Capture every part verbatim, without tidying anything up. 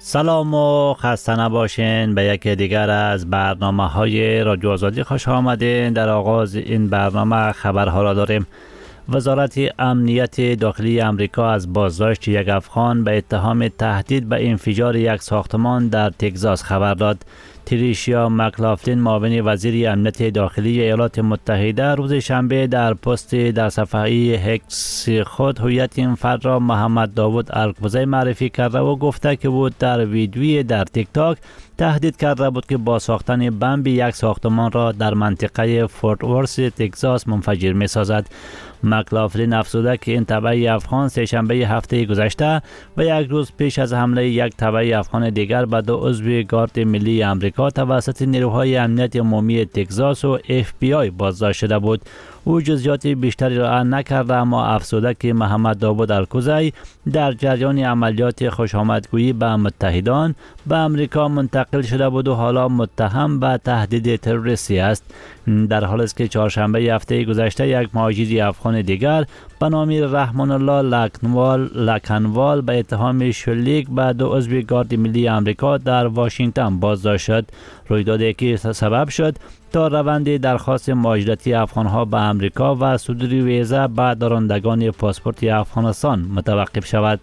سلام و خسته نباشین. به یکی دیگر از برنامه های رادیو آزادی خوش آمدین. در آغاز این برنامه خبرها را داریم. وزارت امنیت داخلی امریکا از بازداشت یک افغان به اتهام تهدید به انفجار یک ساختمان در تگزاس خبر داد. تریشیا مکلافلین معاون وزیر امنیت داخلی ایالات متحده روز شنبه در پست در صفحه هکس خود هویت این فرد را محمد داوود الکوزی معرفی کرده و گفته که بود در ویدیویی در تیک تاک تهدید کرده بود که با ساختن بمب یک ساختمان را در منطقه فورت ورث تگزاس منفجر می سازد. مکلافلین افزوده که این تبعی افغان سه‌شنبه هفته گذشته و یک روز پیش از حمله یک تبعی افغان دیگر به دو عضو گارد ملی امریکا توسط نیروهای امنیت عمومی تگزاس و اف بی آی بازداشت شده بود. او جزئیات بیشتری را نکرده، اما افزوده که محمد داوود الکوزی در جریان عملیات خوشامدگویی به متحدان به امریکا منتقل شده بود و حالا متهم به تهدید تروریستی است. در حالی است که چهارشنبه هفته گذشته یک مهاجر افغان دیگر به نام رحمان الله لکنوال لکنوال به اتهام شلیک به دو عضو گارد ملی امریکا در واشنگتن بازداشت شد. رویدادی که سبب شد تا روند درخواست مهاجرتی افغانها به امریکا و صدور ویزا به دارندگان پاسپورت افغانستان متوقف شود.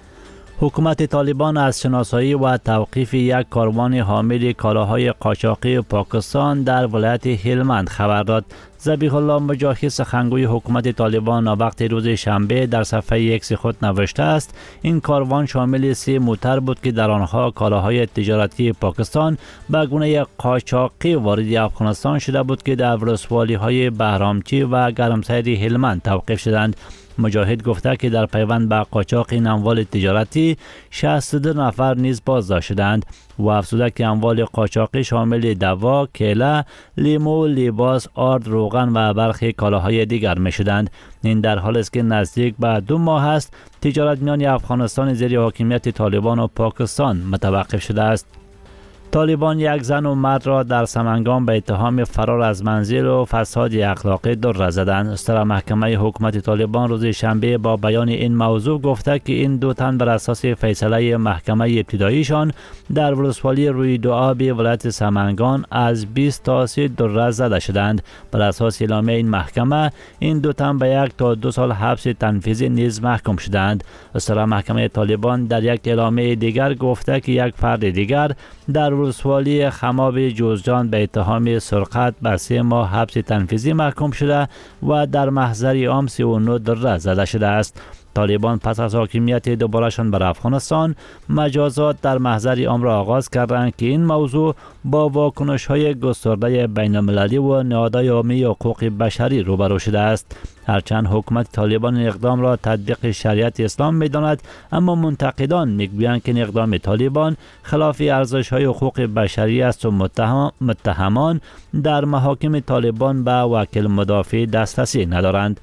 حکومت طالبان از شناسایی و توقیف یک کاروان حامل کالاهای قاچاقی پاکستان در ولایت هلمند خبر داد. ذبیح الله مجاهد سخنگوی حکومت طالبان وقت روز شنبه در صفحه ایکس خود نوشته است این کاروان شامل سه موتر بود که در آنها کالاهای تجارتی پاکستان به گونه قاچاقی وارد افغانستان شده بود که در ولسوالی های بهرامچی و گرمسیر هلمند توقیف شدند. مجاهد گفته که در پیوند به قاچاق این اموال تجارتی شصت و دو نفر نیز بازداشت شدند و افزوده که اموال قاچاقی شامل دوا، کیله، لیمو، لباس، آرد، روغن و برخی کالاهای دیگر می شدند. این در حالی است که نزدیک به دو ماه است تجارت میان افغانستان زیر حاکمیت طالبان و پاکستان متوقف شده است. طالبان یک زن و مرد را در سمنگان به اتهام فرار از منزل و فساد اخلاقی در زدند. استرا محکمه حکومت طالبان روز شنبه با بیان این موضوع گفته که این دو تن بر اساس فیصله محکمه ابتداییشان در ولسوالی روی دو آب ولایت سمنگان از بیست تا سی در زده شدند. بر اساس اعلامیه این محکمه این دو تن به یک تا دو سال حبس تنفیذی نیز محکوم شدند. استرا محکمه طالبان در یک اعلامیه دیگر گفته که یک فرد دیگر در ولسوالی خماب جوزجان به اتهام سرقت به سه ماه حبس تنفیذی محکوم شده و در محضر عام سی و نه در زده شده است. طالبان پس از حاکمیت دوبارهشان بر افغانستان مجازات در محضر عام را آغاز کردند که این موضوع با واکنش های گسترده بین المللی و نهادهای عمومی حقوق بشری روبرو شده است. هرچند حکومت طالبان این اقدام را تطبیق شریعت اسلام می‌داند، اما منتقدان می‌گویند که این اقدام طالبان خلاف ارزش‌های حقوق بشری است و متهم متهمان در محاکم طالبان به وکیل مدافع دسترسی ندارند.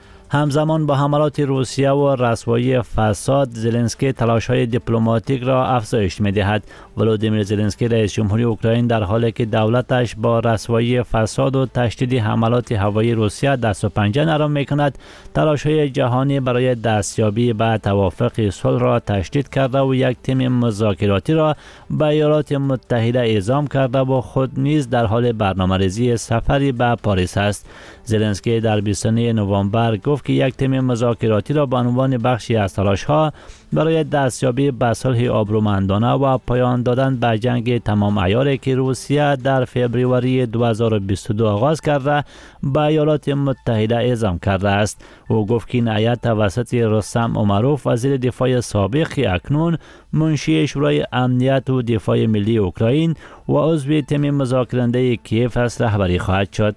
همزمان با حملات روسیه و رسوایی فساد، زلنسکی تلاش‌های دیپلماتیک را افزایش می‌دهد. ولودیمیر زلنسکی رئیس جمهوری اوکراین در حالی که دولتش با رسوایی فساد و تشدید حملات هوایی روسیه دست و پنجه نرم می‌کند، تلاش‌های جهانی برای دستیابی به توافق صلح را تشدید کرده و یک تیم مذاکراتی را به ایالات متحده اعزام کرده و خود نیز در حال برنامه‌ریزی سفری به پاریس است. زلنسکی در بیست و نه نوامبر گفت که یک تیم مذاکراتی را به عنوان بخشی از تلاش‌ها برای دستیابی به صلح آبرومندانه و پایان دادن به جنگ تمام عیاری که روسیه در فوریه دو هزار و بیست و دو آغاز کرده به ایالات متحده اعزام کرده است. او گفت که این هیئت توسط رستم امروف وزیر دفاع سابق اکنون منشی شورای امنیت و دفاع ملی اوکراین و عضو تیم مذاکرنده کیف است رهبری خواهد شد.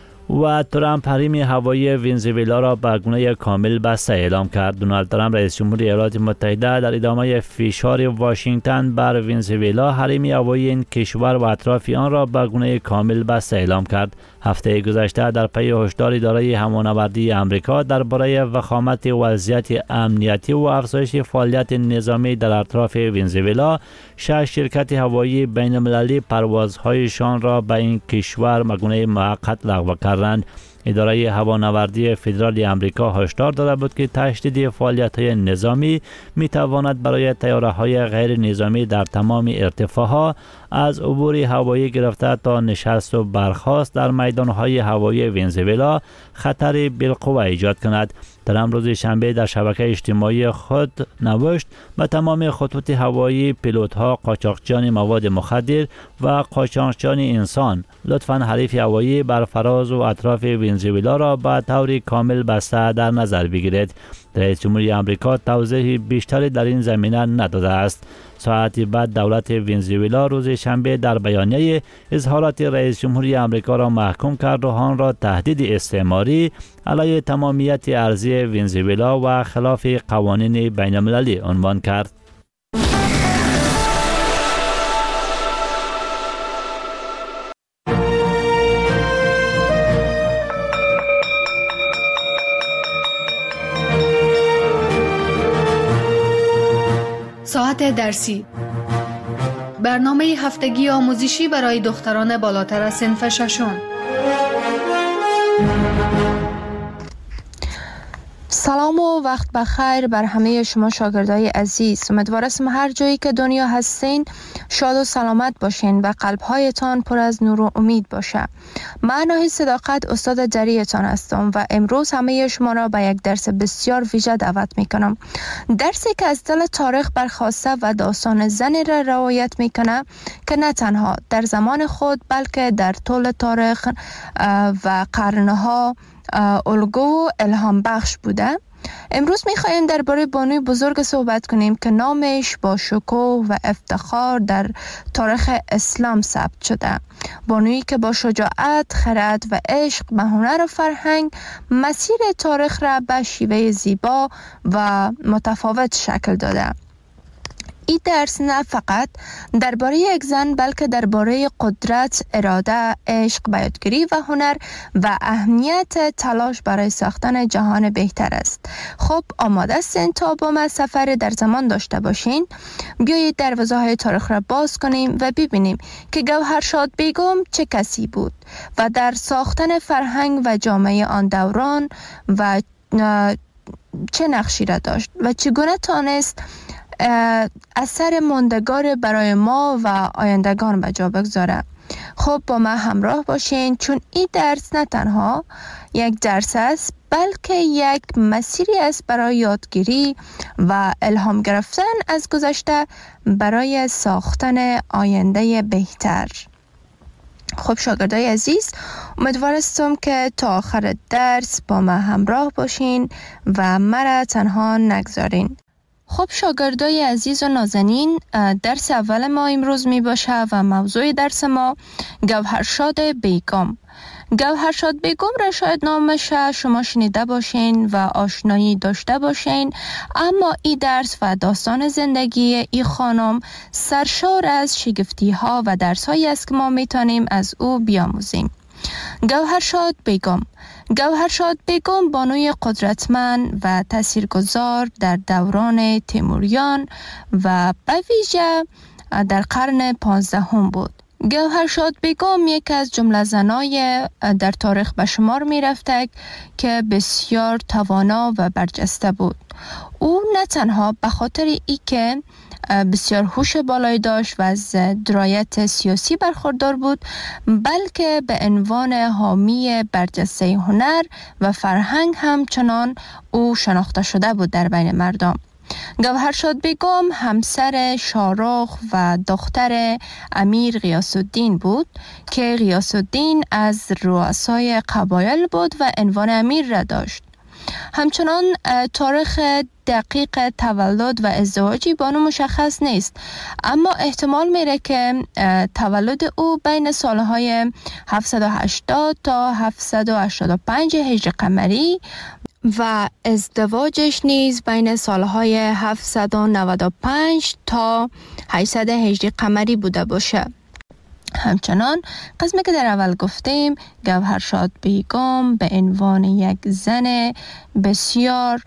و ترامپ حریم هوایی ونزوئلا را به گونه کامل بسته اعلام کرد. دونالد ترامپ رئیس جمهوری ایالات متحده در ادامه فشار واشنگتن بر ونزوئلا حریم هوایی این کشور و اطراف آن را به گونه کامل بسته اعلام کرد. هفته گذشته در پی هشدار اداره همانوردی امریکا درباره وخامت وضعیت امنیتی و افزایش فعالیت نظامی در اطراف ونزوئلا، شش شرکت هوایی بین المللی پروازهایشان را به این کشور به گونه موقت لغو کردند. اداره هوانوردی فدرال امریکا هشدار داده بود که تشدید فعالیت‌های نظامی می‌تواند برای طیاره‌های غیر نظامی در تمام ارتفاع‌ها از عبور هوایی گرفته تا نشست و برخاست در میدان‌های هوایی ونزوئلا خطر بالقوه ایجاد کند. ترامپ روز شنبه در شبکه اجتماعی خود نوشت به تمام خطوط هوایی، پیلوت‌ها، قاچاقچیان مواد مخدر و قاچاقچیان انسان لطفاً حریف هوایی بر فراز و اطراف ونزوئلا را به طور کامل بسته در نظر بگیرید. رئیس جمهوری آمریکا توضیح بیشتری در این زمینه نداده است. ساعتی بعد دولت ونزوئلا روز شنبه در بیانیه اظهارات رئیس جمهوری آمریکا را محکوم کرد و آن را تهدید استعماری علیه تمامیت ارضی ونزوئلا و خلاف قوانین بین المللی عنوان کرد. ساعت درسی، برنامه هفتگی آموزشی برای دختران بالاتر از صنف ششم. سلام و وقت بخیر بر همه شما شاگردای عزیز. امیدوارم هر جایی که دنیا هستین شاد و سلامت باشین و قلبهایتان پر از نور و امید باشه. من ناهید صداقت استاد جریتان هستم و امروز همه شما را به یک درس بسیار ویژه دعوت میکنم. درسی که از دل تاریخ برخواسته و داستان زنی را روایت میکنه که نه تنها در زمان خود بلکه در طول تاریخ و قرنها الگو و الهام بخش بوده. امروز میخوایم درباره بانوی بزرگ صحبت کنیم که نامش با شکوه و افتخار در تاریخ اسلام ثبت شده. بانویی که با شجاعت، خرد و عشق به هنر و فرهنگ مسیر تاریخ را به شیوه زیبا و متفاوت شکل داده. این درس نه فقط درباره یک زن بلکه درباره قدرت، اراده، عشق به یادگیری و هنر و اهمیت تلاش برای ساختن جهان بهتر است. خب آماده هستین تا با ما سفر در زمان داشته باشین؟ بیایید دروازه های تاریخ را باز کنیم و ببینیم که گوهرشاد بیگم چه کسی بود و در ساختن فرهنگ و جامعه آن دوران و چه نقشی را داشت و چگونه تانست اثر ماندگار برای ما و آیندگان به جا بگذاره. خب با ما همراه باشین چون این درس نه تنها یک درس است بلکه یک مسیری است برای یادگیری و الهام گرفتن از گذشته برای ساختن آینده بهتر. خب شاگردای عزیز، امیدوارستم که تا آخر درس با ما همراه باشین و مرا تنها نگذارین. خب شاگردای عزیز و نازنین، درس اول ما امروز می باشه و موضوع درس ما گوهرشاد بیگم. گوهرشاد بیگم را شاید نامش شما شنیده باشین و آشنایی داشته باشین، اما این درس و داستان زندگی این خانم سرشار از شگفتی ها و درس هایی است که ما می تانیم از او بیاموزیم. گوهرشاد بیگم گوهرشاد بیگم بانوی قدرتمند و تاثیرگذار در دوران تیموریان و به ویژه در قرن پانزدهم بود. گوهرشاد بیگم یک از جمله زنای در تاریخ به شمار می رفته که بسیار توانا و برجسته بود. او نه تنها به خاطر ای که بسیار هوش بالایی داشت و از درایت سیاسی برخوردار بود، بلکه به عنوان حامی برجسته هنر و فرهنگ همچنان او شناخته شده بود در بین مردم. گوهرشاد بیگم همسر شاهرخ و دختر امیر غیاث الدین بود که غیاث الدین از رؤسای قبایل بود و عنوان امیر را داشت. همچنان تاریخ دقیق تولد و ازدواجی بانو مشخص نیست، اما احتمال میره که تولد او بین سالهای هفتصد و هشتاد تا هفتصد و هشتاد و پنج هجری قمری و ازدواجش نیز بین سالهای هفتصد و نود و پنج تا هشتصد هجری قمری بوده باشه. همچنان قسمی که در اول گفتیم، گوهرشاد بیگم به عنوان یک زن بسیار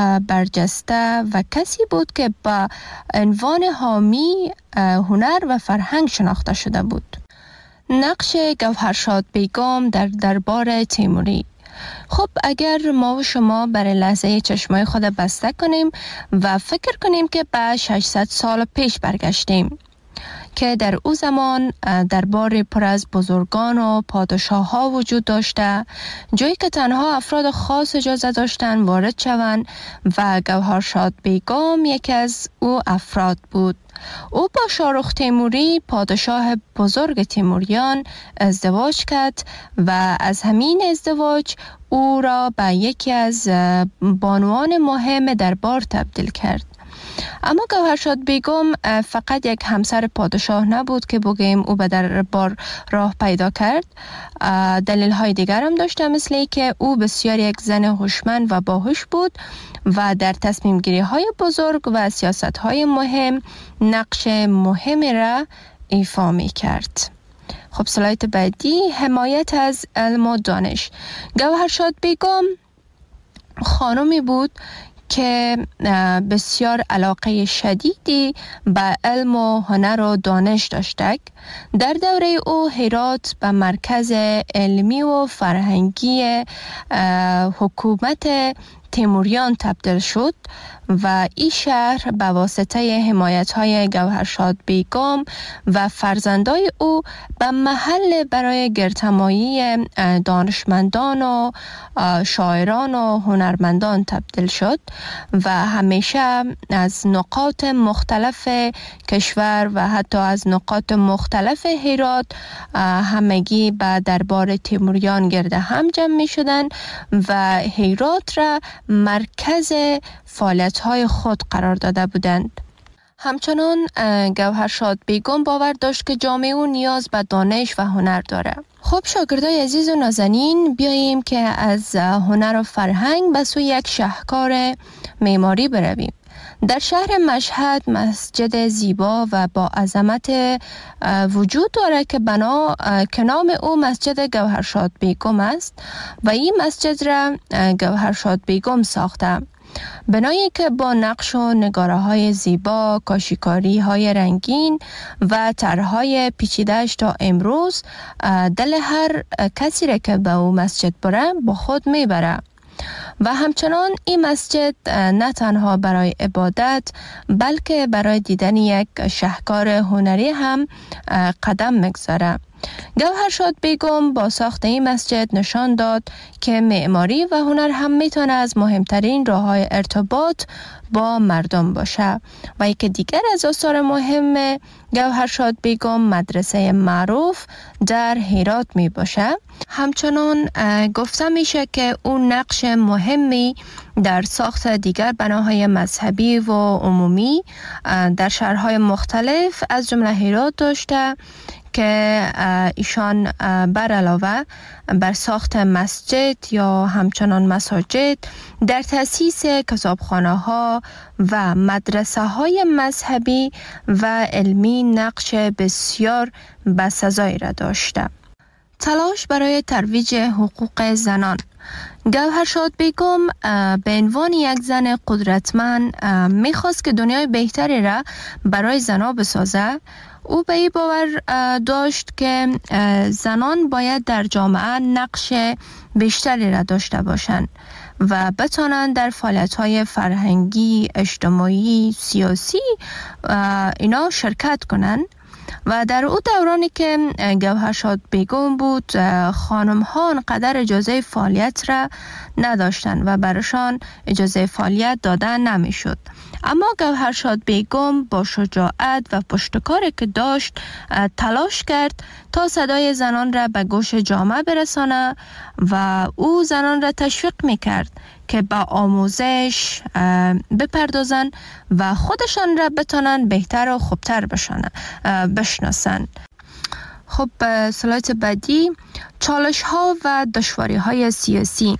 برجسته و کسی بود که با عنوان حامی هنر و فرهنگ شناخته شده بود. نقش گوهرشاد بیگم در دربار تیموری. خب اگر ما و شما برای لحظه چشمای خود بسته کنیم و فکر کنیم که به ششصد سال پیش برگشتیم که در او زمان دربار پر از بزرگان و پادشاه ها وجود داشته، جایی که تنها افراد خاص اجازه داشتن وارد شوند و گوهرشاد بیگم یکی از او افراد بود. او با شاهرخ تیموری پادشاه بزرگ تیموریان ازدواج کرد و از همین ازدواج او را به یکی از بانوان مهم دربار تبدیل کرد. اما گوهرشاد بیگم فقط یک همسر پادشاه نبود که بگیم او به دربار راه پیدا کرد. دلیل های دیگر هم داشته، مثل ای که او بسیار یک زن هوشمند و باهوش بود و در تصمیم گیری های بزرگ و سیاست های مهم نقش مهمی را ایفا می کرد. خب سلایت بعدی، حمایت از علم و دانش. گوهرشاد بیگم خانمی بود که بسیار علاقه شدیدی به علم و هنر و دانش داشته. در دوره او هرات به مرکز علمی و فرهنگی حکومت تیموریان تبدیل شد و این شهر به واسطه حمایت‌های گوهرشاد بیگم و فرزندای او به محل برای گردهمایی دانشمندان و شاعران و هنرمندان تبدیل شد و همیشه از نقاط مختلف کشور و حتی از نقاط مختلف هرات همگی به دربار تیموریان گرد هم جمع می شدند و هرات را مرکز فعالیت های خود قرار داده بودند. همچنان گوهرشاد بیگم باور داشت که جامعه او نیاز به دانش و هنر داره. خب شاگردای عزیز و نازنین، بیاییم که از هنر و فرهنگ به سوی یک شاهکار معماری برویم. در شهر مشهد مسجد زیبا و با عظمت وجود داره که بنا که نام او مسجد گوهرشاد بیگم است و این مسجد را گوهرشاد بیگم ساخته. بنایی که با نقش و نگاره های زیبا، کاشیکاری های رنگین و طرحهای پیچیده‌اش تا امروز دل هر کسی را که به او مسجد بره با خود میبره. و همچنان این مسجد نه تنها برای عبادت بلکه برای دیدن یک شاهکار هنری هم قدم میگذاره. گوهرشاد بیگم با ساخت این مسجد نشان داد که معماری و هنر هم میتونه از مهمترین راه‌های ارتباط با مردم باشه. و یکی دیگر از آثار مهم گوهرشاد بیگم مدرسه معروف در هرات می باشه. همچنان گفته میشه که اون نقش مهمی در ساخت دیگر بناهای مذهبی و عمومی در شهرهای مختلف از جمله هرات داشته که ایشان بر علاوه بر ساخت مسجد یا همچنان مساجد در تأسیس کتابخانه ها و مدرسه های مذهبی و علمی نقش بسیار بسزایی را داشته. تلاش برای ترویج حقوق زنان. گوهرشاد بیگم به عنوان یک زن قدرتمند میخواست که دنیای بهتری را برای زنان بسازه. او به این باور داشت که زنان باید در جامعه نقش بیشتری را داشته باشند و بتوانند در فعالیت‌های فرهنگی، اجتماعی، سیاسی اینا شرکت کنند. و در او دورانی که گوهرشاد بیگم بود، خانم ها انقدر اجازه فعالیت را نداشتند و برشان اجازه فعالیت دادن نمی شد. اما گوهرشاد بیگم با شجاعت و پشتکاری که داشت تلاش کرد تا صدای زنان را به گوش جامعه برسانه و او زنان را تشویق می کرد که به آموزش بپردازن و خودشان را بتانن بهتر و خوبتر بشناسن. خب سلایت بعدی، چالش ها و دشواری های سیاسی.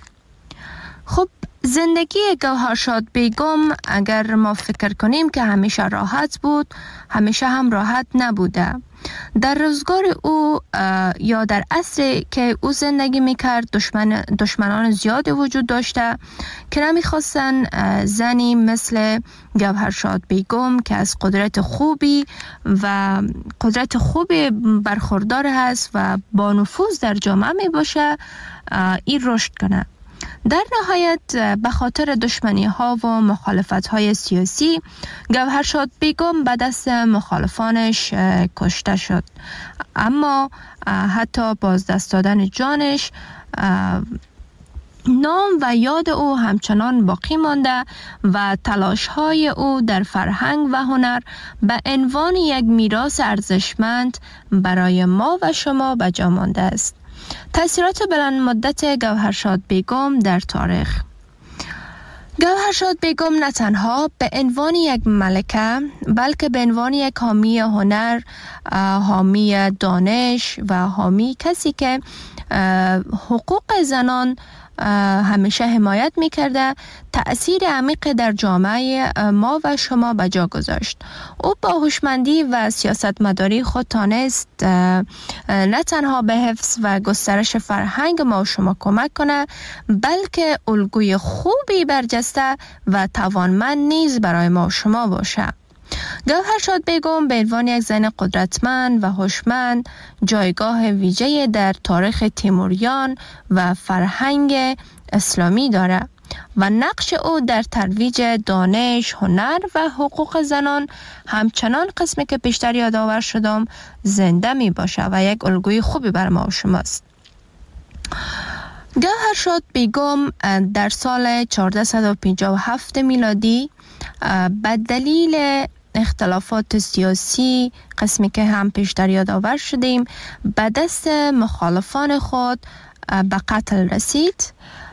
خب زندگی گوهرشاد بیگم اگر ما فکر کنیم که همیشه راحت بود، همیشه هم راحت نبوده. در روزگار او یا در عصری که او زندگی میکرد دشمن دشمنان زیادی وجود داشته که نمیخواستن زنی مثل گوهرشاد بیگم که از قدرت خوبی و قدرت خوبی برخوردار هست و با نفوذ در جامعه می باشه این رشد کنه. در نهایت به خاطر دشمنی ها و مخالفت های سیاسی گوهرشاد بیگم به دست مخالفانش کشته شد، اما حتی بازدست دادن جانش نام و یاد او همچنان باقی مانده و تلاش های او در فرهنگ و هنر به عنوان یک میراث ارزشمند برای ما و شما به جا مانده است. تأثیرات بلند مدت گوهرشاد بیگم در تاریخ. گوهرشاد بیگم نه تنها به عنوان یک ملکه بلکه به عنوان یک حامی هنر، حامی دانش و حامی کسی که حقوق زنان همیشه حمایت میکرده تأثیر عمیق در جامعه ما و شما به جا گذاشت. او با هوشمندی و سیاستمداری خود تانست نه تنها به حفظ و گسترش فرهنگ ما و شما کمک کنه بلکه الگوی خوبی برجسته و توانمند نیز برای ما و شما باشه. گوهرشاد بیگم به عنوان یک زن قدرتمند و هوشمند جایگاه ویژه‌ای در تاریخ تیموریان و فرهنگ اسلامی دارد و نقش او در ترویج دانش، هنر و حقوق زنان همچنان قسمی که پیشتر یادآور شدم زنده می باشه و یک الگوی خوبی بر ما و شماست. گوهرشاد بیگم در سال چهارصد و پنجاه و هفت میلادی به دلیل اختلافات سیاسی قسمی که هم پیشتر یادآور شدیم به دست مخالفان خود به قتل رسید.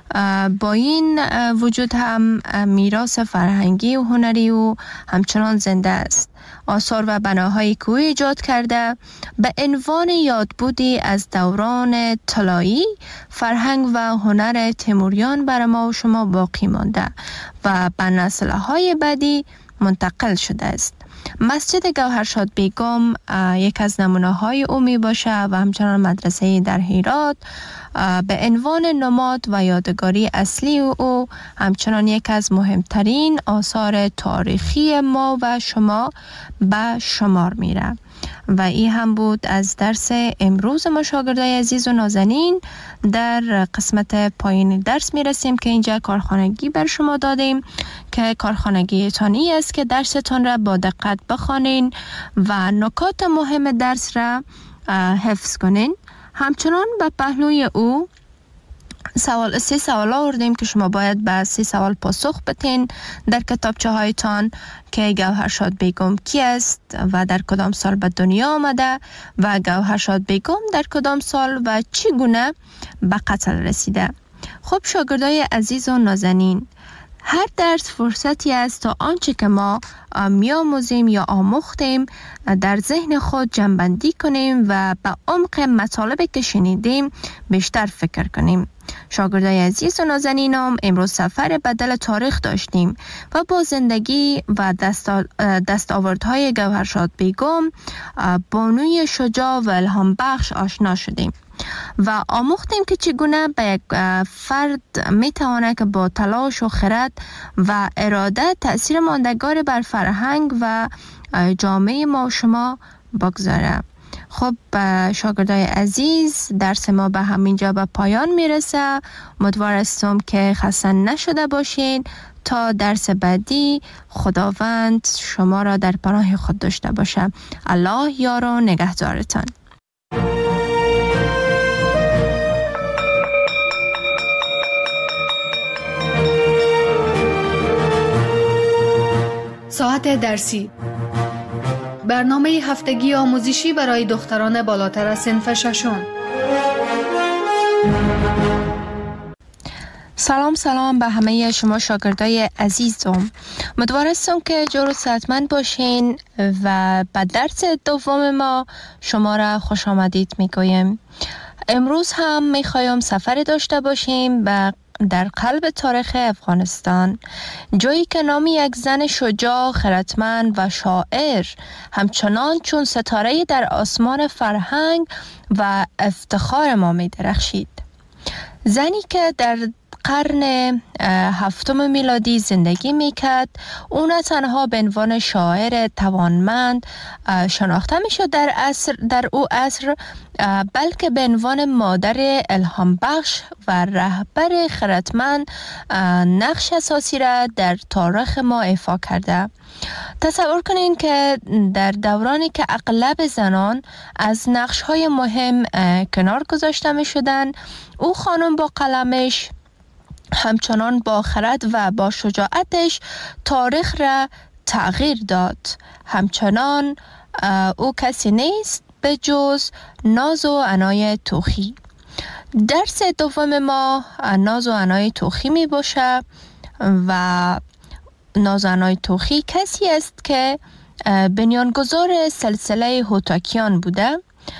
با این وجود هم میراث فرهنگی و هنری او همچنان زنده است. آثار و بناهایی که او ایجاد کرده به عنوان یادبودی از دوران طلایی فرهنگ و هنر تیموریان بر ما و شما باقی مانده و به نسل‌های بعدی منتقل شده است. مسجد گوهرشاد بیگم یک از نمونه‌های او می باشه و همچنان مدرسه در هرات به عنوان نماد و یادگاری اصلی او همچنان یک از مهمترین آثار تاریخی ما و شما به شمار میره. و این هم بود از درس امروز ما شاگردای عزیز و نازنین. در قسمت پایین درس میرسیم که اینجا کارخانگی بر شما دادیم که کارخانگی تانی است که درستان را با دقت بخوانین و نکات مهم درس را حفظ کنین. همچنان به پهلوی او سوال سه سوال آوردیم که شما باید به سه سوال پاسخ بدین در کتابچه هایتان که گوهرشاد بیگم کی است و در کدام سال به دنیا آمده و گوهرشاد بیگم در کدام سال و چگونه به قتل رسیده. خب شاگردای عزیز و نازنین، هر درس فرصتی است تا آنچه که ما می‌آموزیم یا آموختیم در ذهن خود جمع‌بندی کنیم و به عمق مطالبی که شنیدیم بیشتر فکر کنیم. شاگردای عزیز و نازنینم، امروز سفر بدل تاریخ داشتیم و با زندگی و دستاوردهای گوهرشاد بیگم، بانوی شجاع و الهام بخش آشنا شدیم و آموختیم که چگونه به یک فرد میتواند که با تلاش و خرد و اراده تأثیر ماندگار بر فرهنگ و جامعه ما و شما بگذاره. خب شاگردای عزیز، درس ما به همینجا به پایان میرسه. امیدوار هستم که خسته نشده باشین. تا درس بعدی خداوند شما را در پناه خود داشته باشه. الله یار و نگهدارتان. ساعت درسی، برنامه هفتگی آموزشی برای دختران بالاتر از صنف ششم. سلام سلام به همه شما شاگردای عزیزم. امیدوار هستم که جور و صحتمند باشین و به درس دوم ما شما را خوش آمدید میگویم. امروز هم میخوایم سفر داشته باشیم به در قلب تاریخ افغانستان، جایی که نام یک زن شجاع، خردمند و شاعر همچنان چون ستاره در آسمان فرهنگ و افتخار ما می درخشید. زنی که در قرن هفتم میلادی زندگی میکرد، او نه تنها به عنوان شاعر توانمند شناخته میشد در عصر در او عصر، بلکه به عنوان مادر الهام بخش و رهبر خردمند نقش اساسی را در تاریخ ما ایفا کرده. تصور کنین که در دورانی که اغلب زنان از نقش‌های مهم کنار گذاشته می‌شدند، او خانم با قلمش همچنان با خرد و با شجاعتش تاریخ را تغییر داد. همچنان او کسی نیست به جز ناز و عنای توخی. درس دوم ما ناز و عنای توخی می باشه و ناز و عنای توخی کسی است که بنیانگذار سلسله هوتاکیان بوده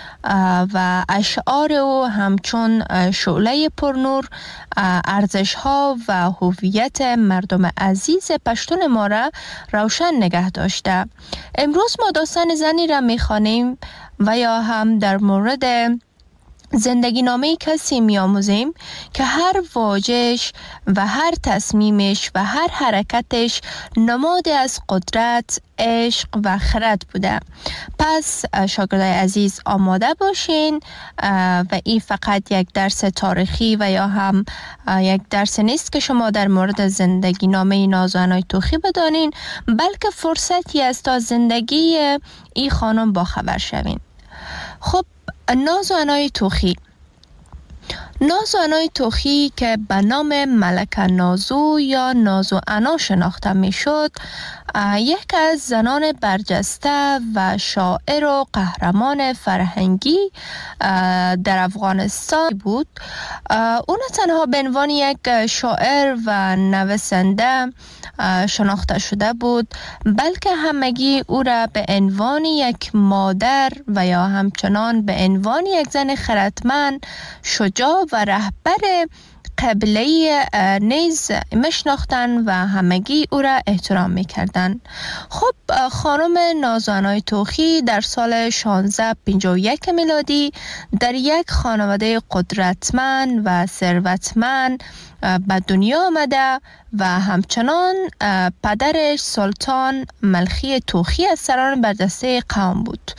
و اشعار او همچون شعله پرنور ارزش ها و هویت مردم عزیز پشتون ما را روشن نگه داشته. امروز ما داستان زنی را میخوانیم و یا هم در مورد زندگی نامه کسی می آموزیم که هر واژه‌اش و هر تصمیمش و هر حرکتش نماد از قدرت، عشق و خرد بوده. پس شاگردای عزیز آماده باشین و این فقط یک درس تاریخی و یا هم یک درس نیست که شما در مورد زندگی نامه ناز و عنای توخی بدانین، بلکه فرصتی است تا زندگی این خانم با خبر شوین. خب ناز و عنای توخی ناز و عنای توخی که به نام ملکه نازو یا ناز و عنا شناخته می شد، یک از زنان برجسته و شاعر و قهرمان فرهنگی در افغانستان بود. او نه تنها به عنوان یک شاعر و نویسنده شناخته شده بود، بلکه همگی او را به عنوان یک مادر و یا همچنان به عنوان یک زن خردمند، شجاع و رهبر قبیله نیز میشناختند و همگی او را احترام میکردند. خب خانم ناز و عنای توخی در سال شانزده پنجاه و یک میلادی در یک خانواده قدرتمند و ثروتمند به دنیا آمده و همچنان پدرش سلطان ملخی توخی از سران برجسته قوم بود.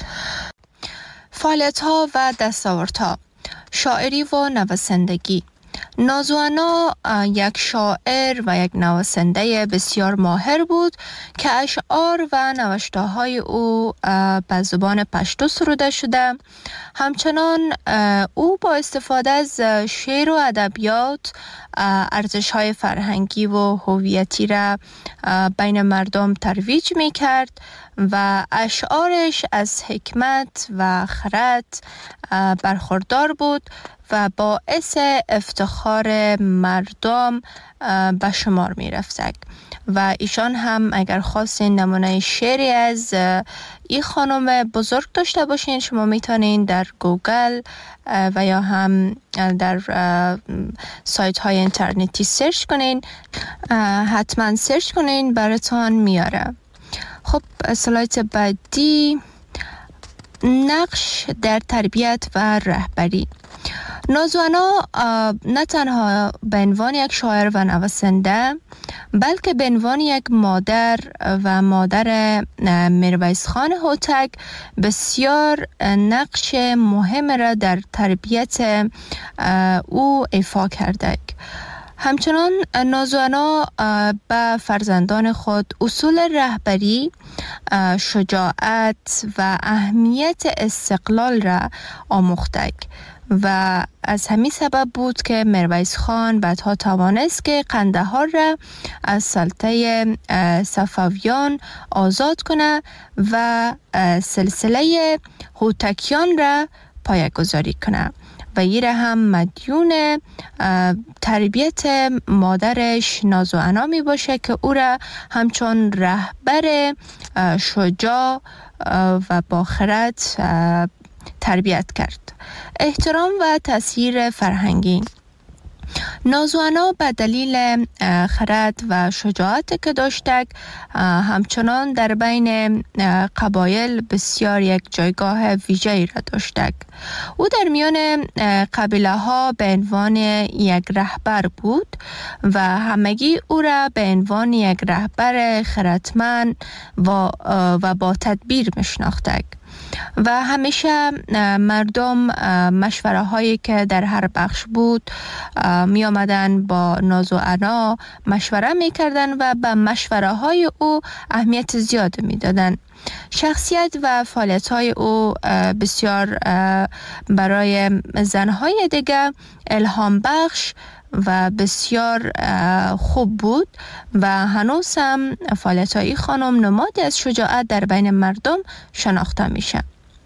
فعالیت‌ها و دستاوردها: شاعری و نویسندگی. ناز و عنا یک شاعر و یک نویسنده بسیار ماهر بود که اشعار و نوشته‌های او به زبان پشتو سروده شده. همچنان او با استفاده از شعر و ادبیات ارزش‌های فرهنگی و هویتی را بین مردم ترویج می‌کرد و اشعارش از حکمت و خرد برخوردار بود و باعث افتخار مردم به شمار می رفتند. و ایشان هم اگر خواستین نمونه شعری از این خانم بزرگ داشته باشین، شما میتونین در گوگل و یا هم در سایت های اینترنتی سرچ کنین، حتما سرچ کنین براتون میاره. خب اسلایت بعدی، نقش در تربیت و رهبری. ناز و عنا نه تنها به عنوان یک شاعر و نویسنده، بلکه به عنوان یک مادر و مادر میرویس خان هوتک بسیار نقش مهم را در تربیت او ایفا کرده. همچنان ناز و عنا به فرزندان خود اصول رهبری، شجاعت و اهمیت استقلال را آموخته و از همین سبب بود که میرویس خان بعدها توانست که قندهار را از سلطه صفویان آزاد کنه و سلسله هوتکیان را پایه‌گذاری کنه و این را هم مدیون تربیت مادرش ناز و عنا می باشه که او را همچون رهبر شجاع و با خرد تربیت کرد. احترام و تاثیر فرهنگی. نازوانا به دلیل خرد و شجاعت که داشتک همچنان در بین قبایل بسیار یک جایگاه ویژه‌ای را داشتک. او در میان قبیله ها به عنوان یک رهبر بود و همگی او را به عنوان یک رهبر خردمند و, و با تدبیر میشناختند و همیشه مردم مشوره هایی که در هر بخش بود می آمدن با ناز و عنا مشوره می کردن و به مشوره های او اهمیت زیاد می دادن. شخصیت و فعالیت های او بسیار برای زنهای دیگه الهام بخش و بسیار خوب بود و هنوز هم فعالیت های خانم نمادی از شجاعت در بین مردم شناخته میشه.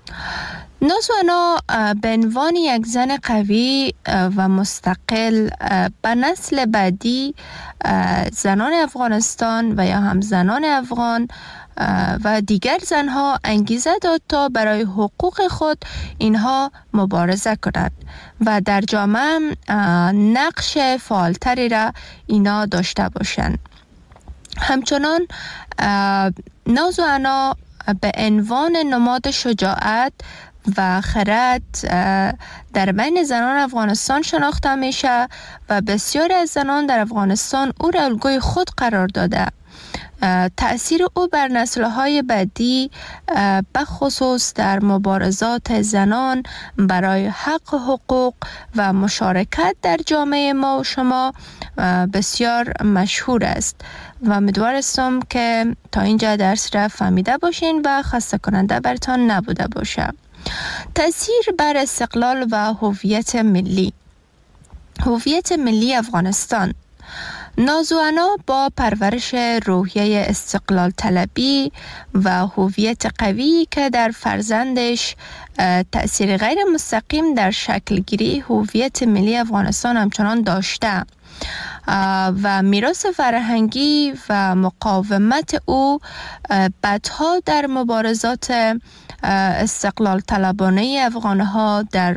نازوانا به عنوان یک زن قوی و مستقل به نسل بعدی زنان افغانستان و یا هم زنان افغان و دیگر زنها انگیزه داد تا برای حقوق خود اینها مبارزه کنند و در جامعه نقش فعالتری را اینا داشته باشند. همچنان ناز و عنا به عنوان نماد شجاعت و خرد در بین زنان افغانستان شناخته میشه و بسیاری از زنان در افغانستان او را الگوی خود قرار داده. تأثیر او بر نسل‌های بعدی به خصوص در مبارزات زنان برای حق حقوق و مشارکت در جامعه ما و شما بسیار مشهور است و امیدوارم که تا اینجا درس را فهمیده باشین و خسته کننده برتان نبوده باشه. تأثیر بر استقلال و هویت ملی. هویت ملی افغانستان. ناز و عنا با پرورش روحیه استقلال طلبی و هویت قوی که در فرزندش تأثیر غیر مستقیم در شکل گیری هویت ملی افغانستان همچنان داشته و میراث فرهنگی و مقاومت او بعدها در مبارزات استقلال طلبانه افغانها در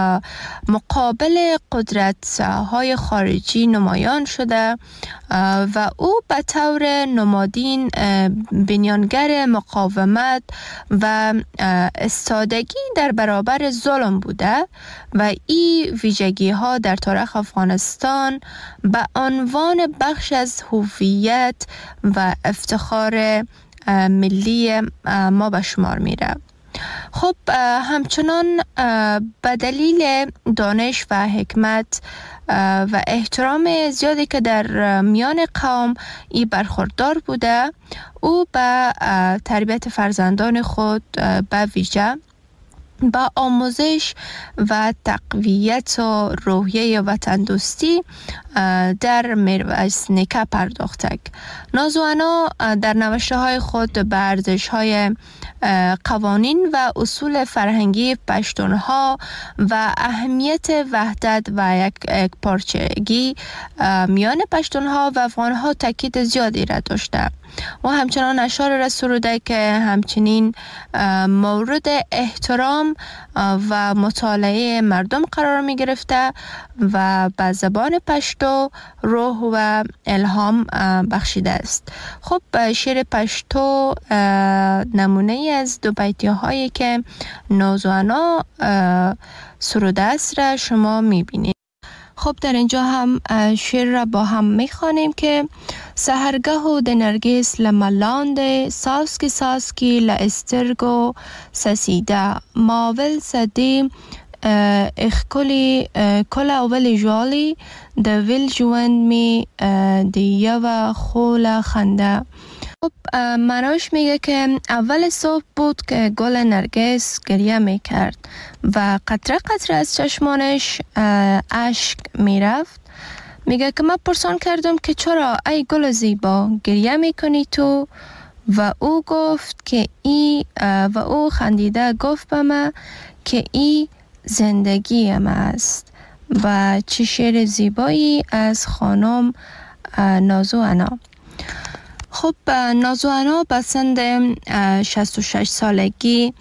مقابل قدرت های خارجی نمایان شده و او به طور نمادین بنیانگر مقاومت و استادگی در برابر ظلم بوده و این ویژگی ها در تاریخ افغانستان به عنوان بخش از هویت و افتخار ملی ما به شمار میره. خب همچنان به دلیل دانش و حکمت و احترام زیادی که در میان قوم ای برخوردار بوده، او به تربیت فرزندان خود به ویژه با آموزش و تقویت و روحیه وطن دوستی در میرویس نیکه پرداختک. ناز و عنا در نوشته های خود به ارزش های قوانین و اصول فرهنگی پشتونها و اهمیت وحدت و یک, یک پارچگی میان پشتونها و افغانها تاکید زیادی را داشته و همچنان اشعار را سروده که همچنین مورد احترام و مطالعه مردم قرار می گرفته و به زبان پشتو روح و الهام بخشیده است. خب شعر پشتو نمونه از دو بیتی هایی که ناز و عنا سروده است را شما می بینید. خب در اینجا هم شعر را با هم می خوانیم که سهرگه و دنرگیس لملاند ساسکی ساسکی لاسترگو سسیده ماول سدی اخکلی کل اول جوالی دویل جوند می دیه و خول خنده. خب معناش میگه که اول صبح بود که گل نرگس گریه میکرد و قطره قطره از چشمانش اشک میرفت. میگه که من پرسان کردم که چرا ای گل زیبا گریه میکنی تو؟ و او گفت که ای و او خندیده گفت به من که ای زندگی من است. و چه شعر زیبایی از خانم ناز و عنا. خب ناز و عنا به سن شصت و شش سالگی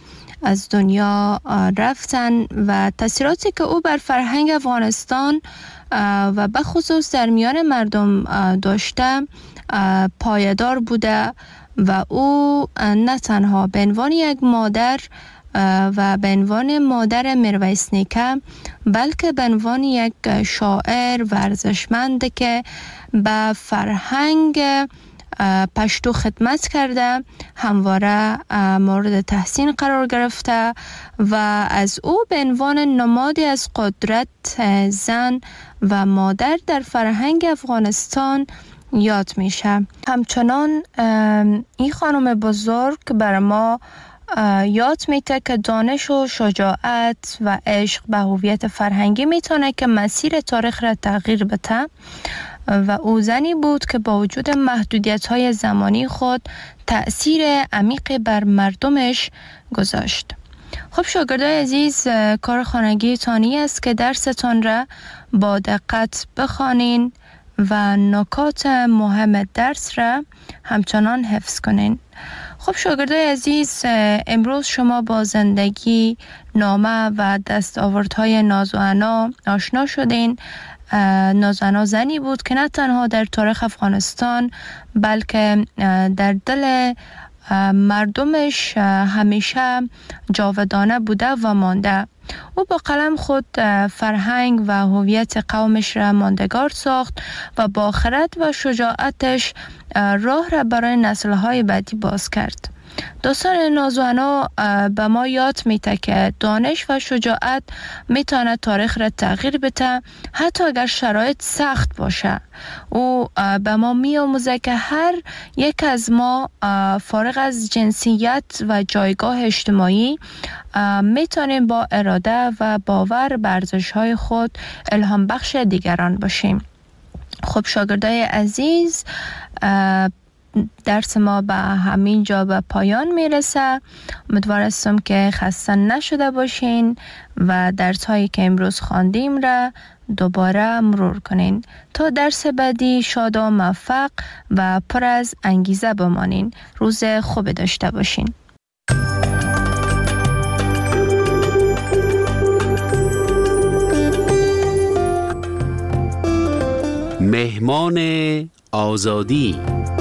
از دنیا رفتن و تاثیراتی که او بر فرهنگ افغانستان و به خصوص در میان مردم داشته پایدار بوده و او نه تنها به عنوان یک مادر و به عنوان مادر میرویس نیکه بلکه به عنوان یک شاعر ورزشمند که به فرهنگ پشتو خدمت کرده همواره مورد تحسین قرار گرفته و از او به عنوان نمادی از قدرت زن و مادر در فرهنگ افغانستان یاد میشه. همچنان این خانم بزرگ بر ما یاد میده که دانش و شجاعت و عشق به هویت فرهنگی میتونه که مسیر تاریخ را تغییر بده و او زنی بود که با وجود محدودیت‌های زمانی خود تأثیر عمیقی بر مردمش گذاشت. خب شاگردای عزیز، کار خانگی تانی است که درستان را با دقت بخوانین و نکات مهم درس را همچنان حفظ کنین. خب شاگردای عزیز، امروز شما با زندگی، نامه و دستاوردهای نازوانا آشنا شدین. نازوانا زنی بود که نه تنها در تاریخ افغانستان بلکه در دل مردمش همیشه جاودانه بوده و مانده. او با قلم خود فرهنگ و هویت قومش را ماندگار ساخت و با خرد و شجاعتش راه را برای نسل‌های بعدی باز کرد. داستان نازوانا به ما یاد میده که دانش و شجاعت میتونه تاریخ را تغییر بده حتی اگر شرایط سخت باشه. او به ما میآموزه که هر یک از ما فارغ از جنسیت و جایگاه اجتماعی میتونیم با اراده و باور بر ارزش‌های خود الهام بخش دیگران باشیم. خب شاگردای عزیز، درس ما به همین جا به پایان میرسه. امیدوار هستم که خسته نشده باشین و درس هایی که امروز خواندیم را دوباره مرور کنین تا درس بعدی شاد و موفق و پر از انگیزه بمانین. روز خوب داشته باشین. مهمان آزادی.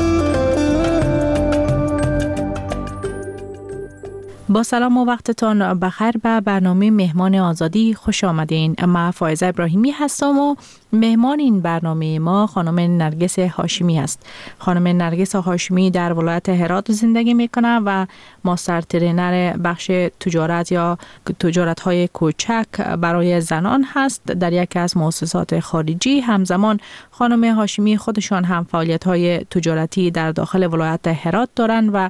با سلام و وقتتان بخیر به برنامه مهمان آزادی خوش آمدین. من فائزه ابراهیمی هستم و مهمان این برنامه ما خانم نرگس هاشمی است. خانم نرگس هاشمی در ولایت هرات زندگی میکنه و ماستر ترینر بخش تجارت یا تجارت های کوچک برای زنان هست در یکی از مؤسسات خارجی. همزمان خانم هاشمی خودشان هم فعالیت های تجارتی در داخل ولایت هرات دارند و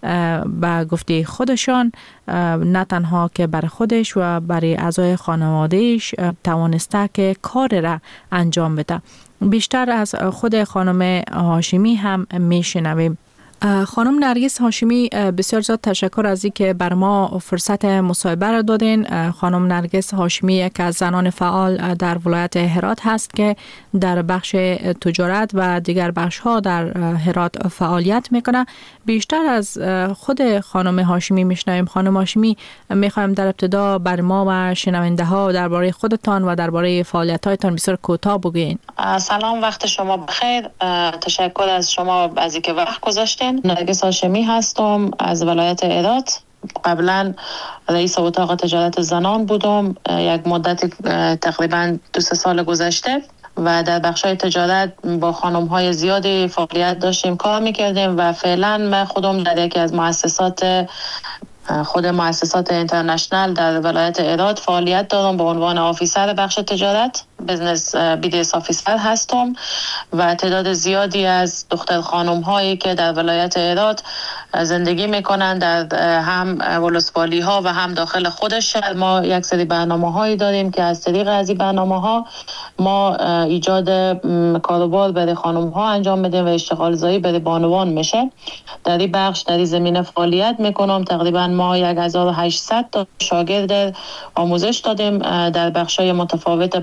به گفته خودشان نه تنها که برای خودش و برای اعضای خانوادهش توانسته که کار را انجام بده. بیشتر از خود خانم هاشمی هم میشنویم. خانم نرگس هاشمی، بسیار زیاد تشکر از اینکه بر ما فرصت مصاحبه را دادین. خانم نرگس هاشمی یک از زنان فعال در ولایت هرات هست که در بخش تجارت و دیگر بخش ها در هرات فعالیت میکنه. بیشتر از خود خانم هاشمی میشنویم. خانم هاشمی، میخوایم در ابتدا بر ما و شنونده ها درباره خودتان و درباره فعالیت هایتان بسیار کوتاه بگوین. سلام، وقت شما بخیر. تشکر از شما از اینکه وقت گذاشتین. نرگس هاشمی هستم از ولایت هرات. قبلا رئیس اتاق تجارت زنان بودم یک مدت تقریبا دو سه سال گذشته و در بخشای تجارت با خانم‌های زیادی فعالیت داشتیم، کار می‌کردیم و فعلا من خودم در یکی از مؤسسات خود مؤسسات اینترنشنال در ولایت هرات فعالیت دارم. به عنوان آفیسر بخش تجارت، بزنس بی دی اس آفیسر هستم و تعداد زیادی از دختر خانم هایی که در ولایت هرات زندگی میکنن در هم ولسوالی ها و هم داخل خود شهر، ما یک سری برنامه هایی داریم که از طریق از این برنامه ها ما ایجاد کاروبار برای خانم ها انجام بدیم و اشتغال زایی برای بانوان میشه. در این بخش در این زمینه فعالیت میکنم. تقریبا ما یک هزار و هشتصد تا شاگرد آموزش دادیم در بخشای متفاوت، بخشای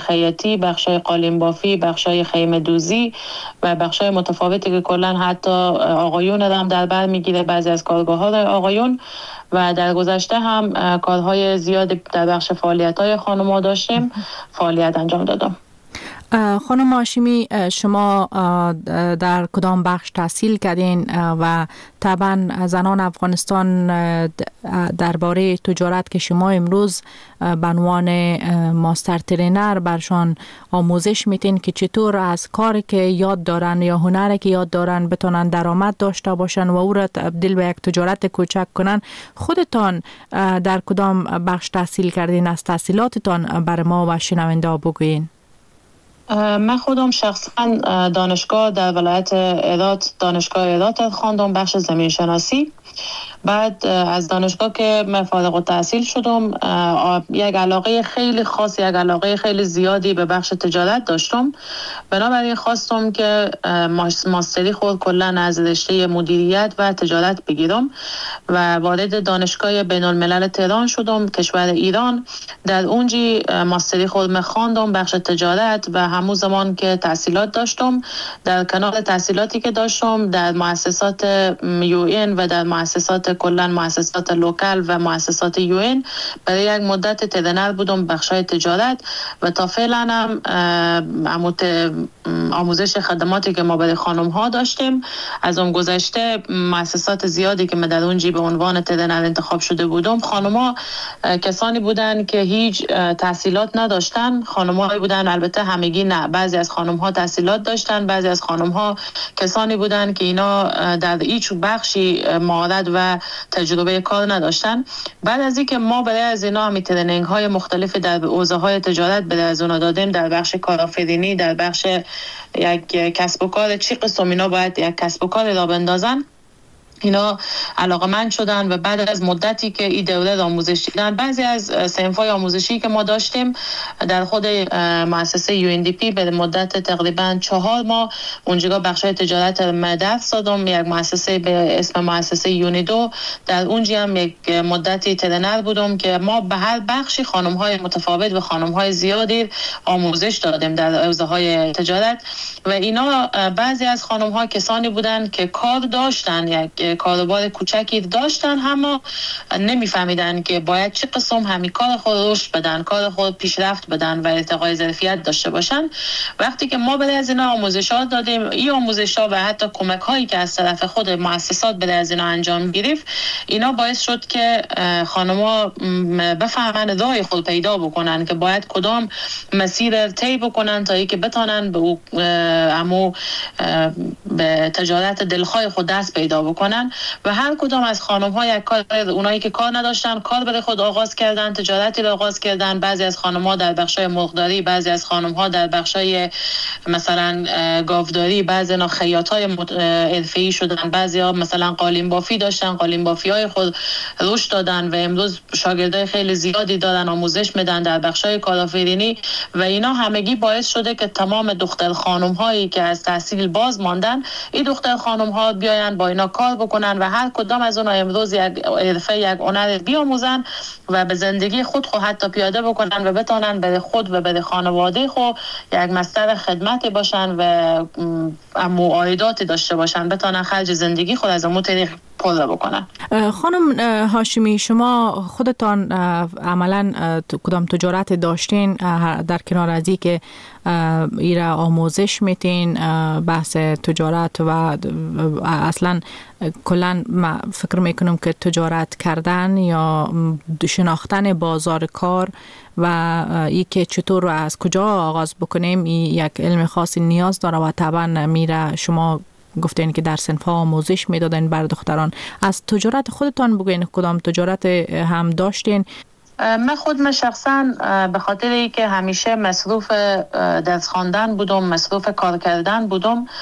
خیاطی، بخشای قالین بافی، بخشای خیمه دوزی و بخشای متفاوتی که کلا حتی آقایون هم در بر میگیره، بعضی از کارگاه ها آقایون. و در گذشته هم کارهای زیادی در بخش فعالیت های خانم ها داشتیم فعالیت انجام دادم. خانم هاشمی، شما در کدام بخش تحصیل کردین و طبعا زنان افغانستان درباره تجارت که شما امروز به عنوان ماستر ترینر برشان آموزش میتین که چطور از کاری که یاد دارن یا هنری که یاد دارن بتونن درآمد داشته باشن و او را تبدیل به یک تجارت کوچک کنن، خودتان در کدام بخش تحصیل کردین؟ از تحصیلاتتان بر ما و شنونده ها بگوین. من خودم شخصا دانشگاه در ولایت ایلات، دانشگاه ایلات خواندم، بخش زمین شناسی. بعد از دانشگاه که من فارغ التحصیل شدم، یک علاقه خیلی خاص، یک علاقه خیلی زیادی به بخش تجارت داشتم. بنابراین خواستم که ماستری خود کلا از رشته مدیریت و تجارت بگیرم و وارد دانشگاه بین الملل تهران شدم، کشور ایران. در اونجی ماستری خود من خواندم بخش تجارت و همون زمان که تحصیلات داشتم، در کنار تحصیلاتی که داشتم در مؤسسات یو این و در مؤسسات کلا مؤسسات لوکال و مؤسسات یو این برای یک مدت ترینر بودم بخشای تجارت و تا فعلا هم آموزش خدماتی که ما برای خانم ها داشتیم. از اون گذشته مؤسسات زیادی که من در اونجی به عنوان ترینر انتخاب شده بودم، خانم ها کسانی بودن که هیچ تحصیلات نداشتن. خانم ها بودن، البته همگی نه، بعضی از خانم ها تحصیلات داشتن، بعضی از خانم ها کسانی بودن که اینا در هیچ بخشی مهارت و تجربه کار نداشتن. بعد از اینکه ما برای از اینا هم ترینینگ های مختلفی در حوزه های تجارت برای از اونا دادیم، در بخش کارآفرینی، در بخش یک کسب و کار، چی قسم اینا باید یک کسب و کار را بندازن، اینا علاقمند شدن. و بعد از مدتی که این دوره آموزش دیدن، بعضی از صنف‌های آموزشی که ما داشتیم در خود مؤسسه یو ان دی پی به مدت تقریبا چهار ماه اونجا بخشای تجارت درس دادم. یک مؤسسه به اسم مؤسسه یونیدو، در اونجا هم یک مدتی ترینر بودم که ما به هر بخشی خانم‌های متفاوت و خانم‌های زیادی آموزش دادیم در حوزه‌های تجارت. و اینا بعضی از خانم‌ها کسانی بودن که کار داشتن، یک کاروبار کوچکی داشتن، اما نمیفهمیدن که باید چه قسم همین کار خود رشد بدن، کار خود پیشرفت بدن و ارتقای ظرفیت داشته باشن. وقتی که ما برای از اینا آموزشات دادیم، این آموزشات و حتی کمک هایی که از طرف خود مؤسسات برای از اینا انجام گرفت، اینا باعث شد که خانم‌ها بفهمن راه خود پیدا بکنن که باید کدام مسیر طی بکنن تا اینکه بتونن به امو به تجارت دلخواه خود دست پیدا بکنن. و هر کدام از خانم‌ها یک کار، اونایی که کار نداشتن کار برای خود آغاز کردن، تجارتی را آغاز کردن. بعضی از خانم‌ها در بخشای مرغداری، بعضی از خانم‌ها در بخشای مثلا گاوداری، بعضی نا خیاطای حرفه‌ای شدن، بعضی‌ها مثلا قالین بافی داشتن، قالین بافی‌های خود رشد دادن و امروز شاگردای خیلی زیادی دارن آموزش میدن در بخشای کارآفرینی. و اینا همگی باعث شده که تمام دختر خانم‌هایی که از تحصیل باز ماندن، این دختر خانم‌ها بیاین با اینا کار بکنن و هر کدام از اونها امروز یک حرفه، یک هنر بیاموزن و به زندگی خود خود حتی پیاده بکنن و بتونن به خود و به خانواده خود یک مصدر خدمتی باشن و عایداتی داشته باشن، بتونن خرج زندگی خود از اون طریق پر بکنن. خانم هاشمی، شما خودتان عملا کدام تجارت داشتین در کنار از این که ایرا آموزش میتین بحث تجارت و اصلا کلا فکر میکنم که تجارت کردن یا شناختن بازار کار و ای که چطور از کجا آغاز بکنیم، این یک علم خاصی نیاز داره و طبعا میره شما گفتین که در صنف‌ها آموزش میدادن بر دختران. از تجارت خودتان بگوین، کدام تجارت هم داشتین؟ من خود من شخصا به خاطر اینکه همیشه مصروف درس خواندن بودم، مصروف کار کردن بودم،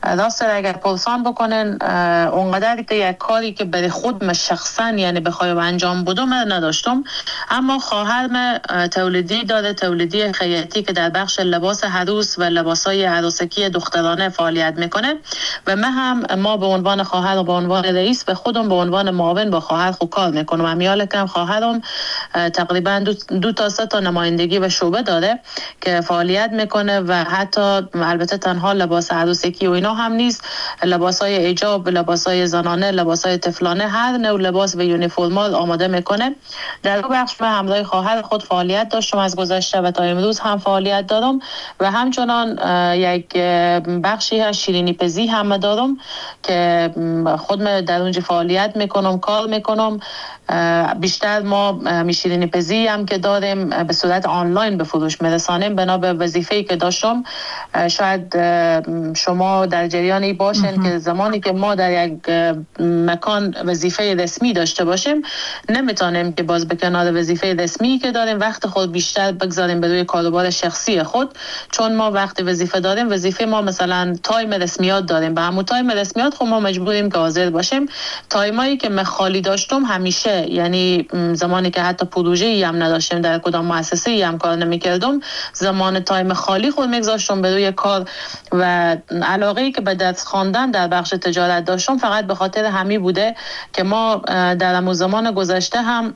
راست اگر پلسان بکنن اونقدر که یک کاری که برای خود من شخصا یعنی بخوایم انجام بدم من نداشتم، اما خواهرم تولیدی داده، تولیدی خیاطی که در بخش لباس عروس و لباسای عروسکی دخترانه فعالیت میکنه و من هم ما به عنوان خواهر و به عنوان رئیس به خودم به عنوان معاون با خواهر خود کار میکنم. امیال کم خواهرم تقریبا دو, دو تا سه تا نمایندگی و شعبه داره که فعالیت میکنه و حتی البته تنها لباس عروسکی و اینا هم نیست، لباسای ایجاب، لباسای زنانه، لباسای طفلانه، هر نوع لباس و یونیفرمال آماده میکنه. در دو بخش من همراه خواهر خود فعالیت داشتم از گذشته و تا امروز هم فعالیت دارم و همچنان یک بخشی از شیرینی پزی هم دارم که خودم در اونجا فعالیت میکنم، کار میکنم. بیشتر ما شیرینی پزی هم که داریم به صورت آنلاین به فروش میرسانیم بنا به وظیفه‌ای که داشتم. شاید شما در جریانی باشین که زمانی که ما در یک مکان وظیفه رسمی داشته باشیم نمیتونیم که باز به کنار وظیفه رسمی که داریم وقت خود بیشتر بگذاریم به روی کاروبار شخصی خود، چون ما وقت وظیفه داریم، وظیفه ما مثلا تایم رسمیات داریم، به همون تایم رسمیات خب ما مجبوریم که حاضر باشیم. تایمایی که من خالی داشتم همیشه، یعنی زمانی که حتی پروژه‌ای هم نداشتم در کدام مؤسسه‌ای هم کار نمی‌کردم، زمان تایم خالی خود می‌گذاشتم به روی کار و علاقه‌ای که به درس خواندن در بخش تجارت داشتم فقط به خاطر همین بوده که ما در همون زمان گذشته هم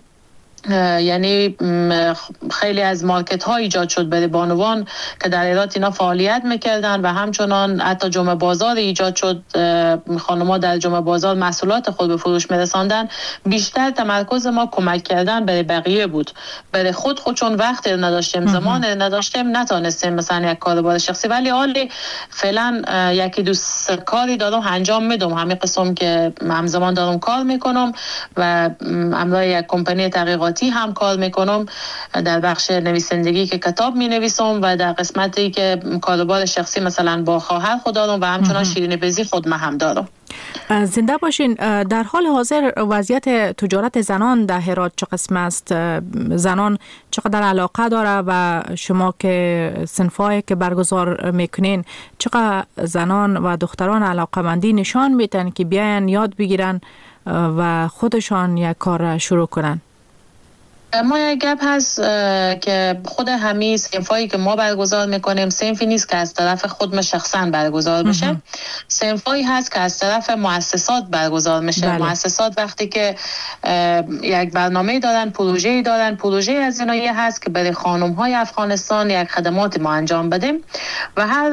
یعنی خیلی از مارکت ها ایجاد شد برای بانوان که در ایران اینا فعالیت میکردن و همچنان حتی جمعه بازار ایجاد شد، خانم‌ها در جمعه بازار محصولات خود به فروش میرساندن. بیشتر تمرکز ما کمک کردن برای بقیه بود، برای خود خود چون وقت نداشتیم، زمان نداشتیم، نتونستیم مثلا یک کاروبار شخصی، ولی حالی فعلا یکی دو کاری دارم انجام میدم، همین قسم که همزمان دارم کار میکنم و همراه یک کمپانی تحقیقاتی هم کار میکنم در بخش نویسندگی که کتاب می نویسم و در قسمتی که کاروبار شخصی مثلا با خواهر خود دارم و همچنان شیرینی پزی خود من هم دارم. زنده باشین. در حال حاضر وضعیت تجارت زنان در هرات چه قسم است؟ زنان چقدر علاقه داره و شما که صنفایی که برگزار میکنین چقدر زنان و دختران علاقه‌مندی نشان میتن که بیاین یاد بگیرن و خودشان یک کار شروع کنن؟ ما یک گپ هست که خود همین صنفایی که ما برگزار میکنیم صنفی نیست که از طرف خود ما شخصا برگزار بشه، صنفایی هست که از طرف مؤسسات برگزار میشه. بله. مؤسسات وقتی که یک برنامه دارن، پروژه‌ای دارن، پروژه از اینا یه هست که برای خانم‌های افغانستان یک خدمات ما انجام بدیم و هر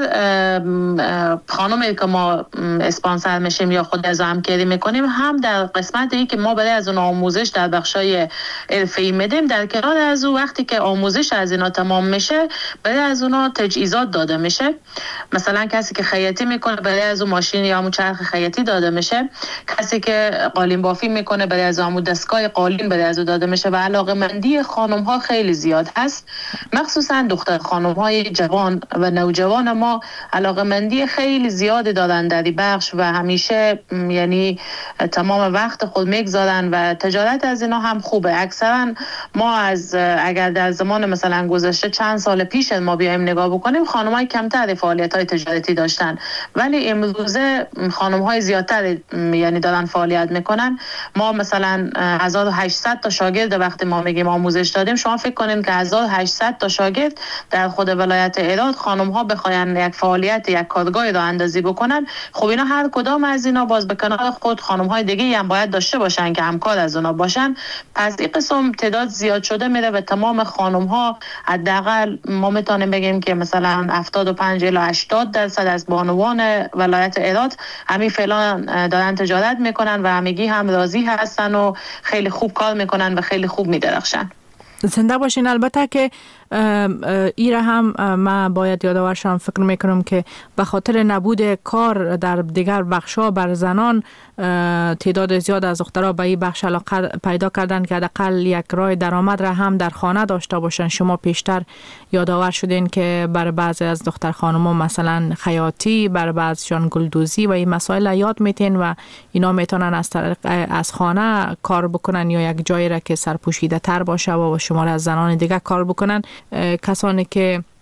خانمی که ما اسپانسر میشیم یا خود از همکاری میکنیم هم در قسمتی که ما برای از اون آموزش در بخشای حرفه‌ای میدیم، در کنار از او وقتی که آموزش از اینا تمام میشه برای از اونا تجهیزات داده میشه. مثلا کسی که خیاطی میکنه برای از اون ماشین یا همون چرخ خیاطی داده میشه، کسی که قالین بافی میکنه برای از همون دستگاه قالین برای از او داده میشه و علاقه‌مندی خانم ها خیلی زیاد هست، مخصوصا دختر خانم های جوان و نوجوان ما علاقه‌مندی خیلی زیاد دارن در این بخش و همیشه یعنی تمام وقت خود میگذارن و تجارت از اینا هم خوبه. اکثرا ما از اگر در زمان مثلا گذشته چند سال پیش ما بیایم نگاه بکنیم خانم‌های کمتر فعالیت‌های تجارتی داشتن، ولی امروزه خانم‌های زیادتر یعنی دارن فعالیت میکنن. ما مثلا هزار و هشتصد تا شاگرد وقتی ما میگیم آموزش دادیم، شما فکر کنین که هزار و هشتصد تا شاگرد در خود ولایت هرات خانم‌ها بخواین یک فعالیت یک کارگاه را اندازی بکنن، خب اینا هر کدام از اینا باز به کنار خود خانم‌های دیگه هم باید داشته باشن که همکار از اونا باشن. پس این قسم تعداد زیاد شده میره و تمام خانم ها حداقل ما میتونیم بگیم که مثلا هفتاد و پنج الی هشتاد درصد از بانوان ولایت هرات همین فعلا دارن تجارت میکنن و همگی هم راضی هستن و خیلی خوب کار میکنن و خیلی خوب میدرخشن. زنده باشین. البته که ایره هم من باید یادآور شم، فکر میکنم که به خاطر نبود کار در دیگر بخش‌ها بر زنان تعداد زیاد از دخترها به این بخش علاقه پیدا کردن که حداقل یک راه درآمد را هم در خانه داشته باشن. شما پیشتر یادآور شدین که برای بعضی از دختر خانم‌ها مثلا خیاطی، برای بعضیشان گلدوزی و این مسائل یاد میتین و اینا میتونن از طریق از خانه کار بکنن یا یک جایی را که سرپوشیده تر باشه و شما از زنان دیگه کار بکنن. کسانی که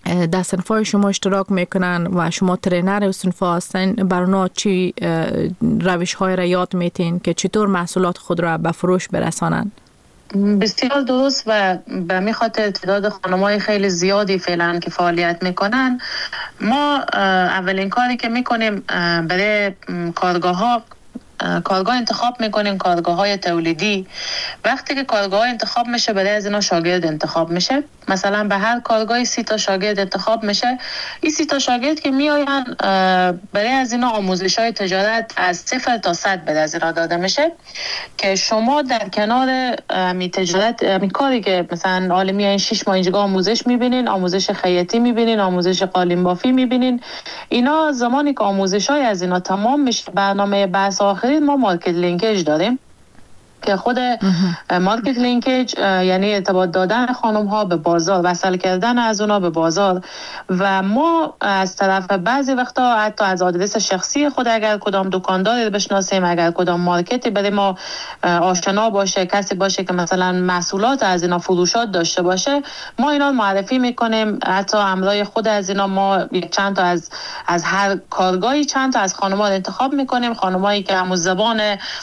در صنفای شما اشتراک میکنن و شما ترینر و صنفا هستین، برای چی روش های را یاد میتین که چطور محصولات خود را به فروش برسانن؟ بسیار درست و به می خاطر تعداد خانم‌های خیلی زیادی فعلا که فعالیت میکنن، ما اولین کاری که میکنیم برای کارگاه ها کارگاه انتخاب میکنیم، کارگاه های تولیدی. وقتی که کارگاه انتخاب میشه برای از اینا شاگرد انتخاب میشه. مثلا به هر کارگاهی سی تا شاگرد انتخاب میشه. این سی تا شاگرد که میآین برای از اینا آموزش های تجارت از صفر تا صد برای از اینا داده میشه که شما در کنار می تجارت می کاری که مثلا عالمی این شش ماه اینجا آموزش میبینین، آموزش خیاطی میبینین، آموزش قالین بافی میبینین، اینا زمانی که آموزش های از اینا تمام میشه، برنامه بحث آخری ما مارکت لینکیج داریم که خود مارکت لینکیج یعنی ارتباط دادن خانم ها به بازار، وصل کردن از اونا به بازار. و ما از طرف بعضی وقتا حتی از آدرس شخصی خود اگر کدام دکانداری بشناسیم، اگر کدام مارکتی برای ما آشنا باشه، کسی باشه که مثلا محصولات از اینا فروشات داشته باشه، ما اینا معرفی میکنیم. حتی امرای خود از اینا ما چند تا از از هر کارگاهی چند تا از خانم‌ها انتخاب میکنیم، خانمایی که همون زبان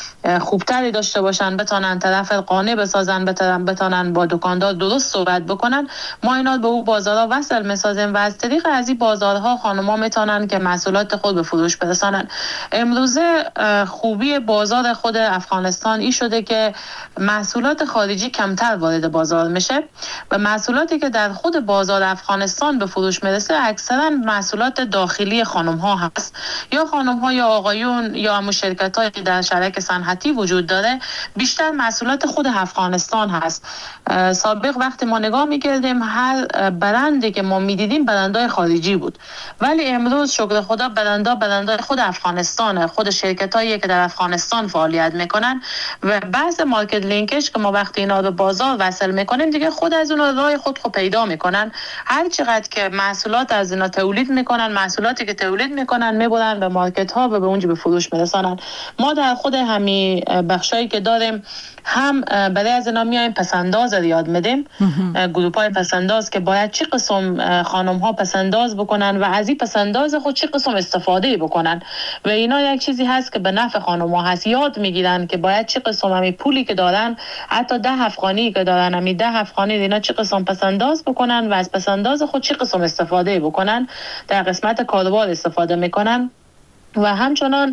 خوبتری داشته باشن، بتونن طرف قانع بسازن، بتونن بتونن با دکاندار درست صحبت بکنن. ما اینا به اون بازارها وصل میسازیم و از طریق از این بازارها خانم‌ها میتونن که محصولات خود به فروش برسانن. امروزه خوبی بازار خود افغانستان این شده که محصولات خارجی کمتر وارد بازار میشه و محصولاتی که در خود بازار افغانستان به فروش میرسه اکثرا محصولات داخلی خانم‌ها هست، یا خانم‌ها یا آقایون یا همون شرکت‌هایی که در شرکت صنعتی وجود داره، بیشتر محصولات خود افغانستان هست. سابق وقتی ما نگاه میکردیم هر برندی که ما میدیدیم برندهای خارجی بود، ولی امروز شکر خدا برندها برندهای خود افغانستانه، خود شرکتایی که در افغانستان فعالیت میکنن و بعض مارکت لینکش که ما وقتی اینا به بازار وصل میکنیم دیگه خود از اون راه خود خود پیدا میکنن. هر چقدر که محصولات از اینا تولید میکنن، محصولاتی که تولید میکنن میبرن به مارکت ها و به اونجا به فروش میرسانن. ما در خود همین بخشایی که داریم هم برای از اینا میایم پسنداز رو یاد میدیم، گروپ های پسنداز که باید چی قسم خانم ها پسنداز بکنن و از این پسنداز خود چی قسم استفاده بکنن و اینا یک چیزی هست که به نفع خانم ها هست. یاد میگیرن که باید چی قسم همین پولی که دارن، حتی ده افغانی که دارن، همین ده افغانی اینا چی قسم پسنداز بکنن و از پسنداز خود چی قسم استفاده بکنن، در قسمت کاروبار استفاده میکنن. و همچنان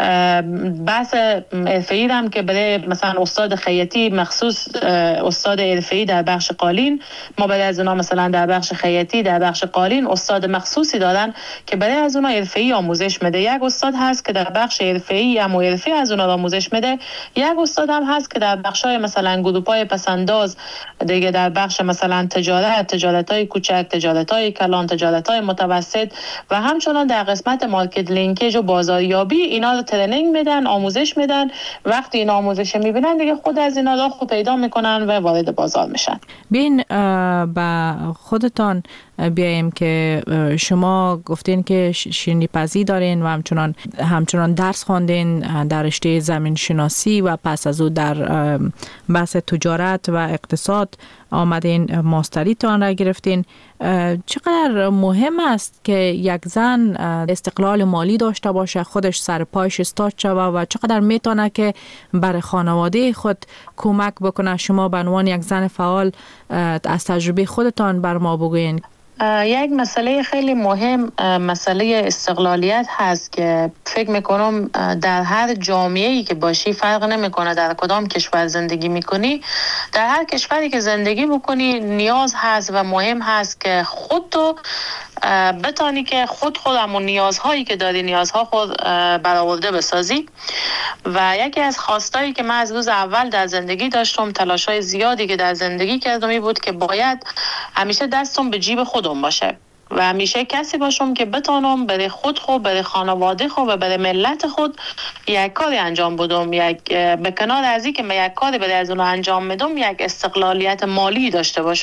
بحث حرفه‌ای هم که برای مثلا استاد خیاطی مخصوص استاد حرفه‌ای در بخش قالین، ما برای از اونا مثلا در بخش خیاطی در بخش قالین استاد مخصوصی دارن که برای از اونا حرفه‌ای آموزش میده. یک استاد هست که در بخش حرفه‌ای هم حرفه‌ای از اونا آموزش میده، یک استاد هم هست که در بخش‌های مثلا گروپ‌های پسنداز دیگه، در بخش مثلا تجارت، تجارت‌های کوچک، تجارت‌های کلان، تجارت‌های متوسط و همچنان در قسمت مارکت لینکیج و بازاریابی اینا رو ترنینگ میدن، آموزش میدن. وقتی این آموزش میبینن دیگه خود از اینا راه خود پیدا میکنن و وارد بازار میشن. بین با خودتان بیایم که شما گفتین که شیرینی پزی دارین و همچنان همچنان درس خواندین در رشته زمین شناسی و پس از او در بحث تجارت و اقتصاد آمدین ماستری تان را گرفتین. چقدر مهم است که یک زن استقلال مالی داشته باشه، خودش سر پایش استاد شوه و چقدر میتونه که برای خانواده خود کمک بکنه؟ شما به عنوان یک زن فعال از تجربه خودتان بر ما بگوین. یک مسئله خیلی مهم مسئله استقلالیت هست که فکر میکنم در هر جامعه‌ای که باشی فرق نمیکنه در کدام کشور زندگی میکنی، در هر کشوری که زندگی میکنی نیاز هست و مهم هست که خود تو بتانی که خود خود همون نیازهایی که داری نیازها خود برآورده بسازی. و یکی از خواستایی که من از روز اول در زندگی داشتم، تلاشای زیادی که در زندگی کردم این بود که باید همیشه دستم به جیب خودم باشه و همیشه کسی باشم که بتانم برای خود خود، برای خانواده خود و برای ملت خود یک کاری انجام بدم. یک به کنار از این که من یک کاری برای از اون انجام بدم، یک استقلالیت مالی داشته باشم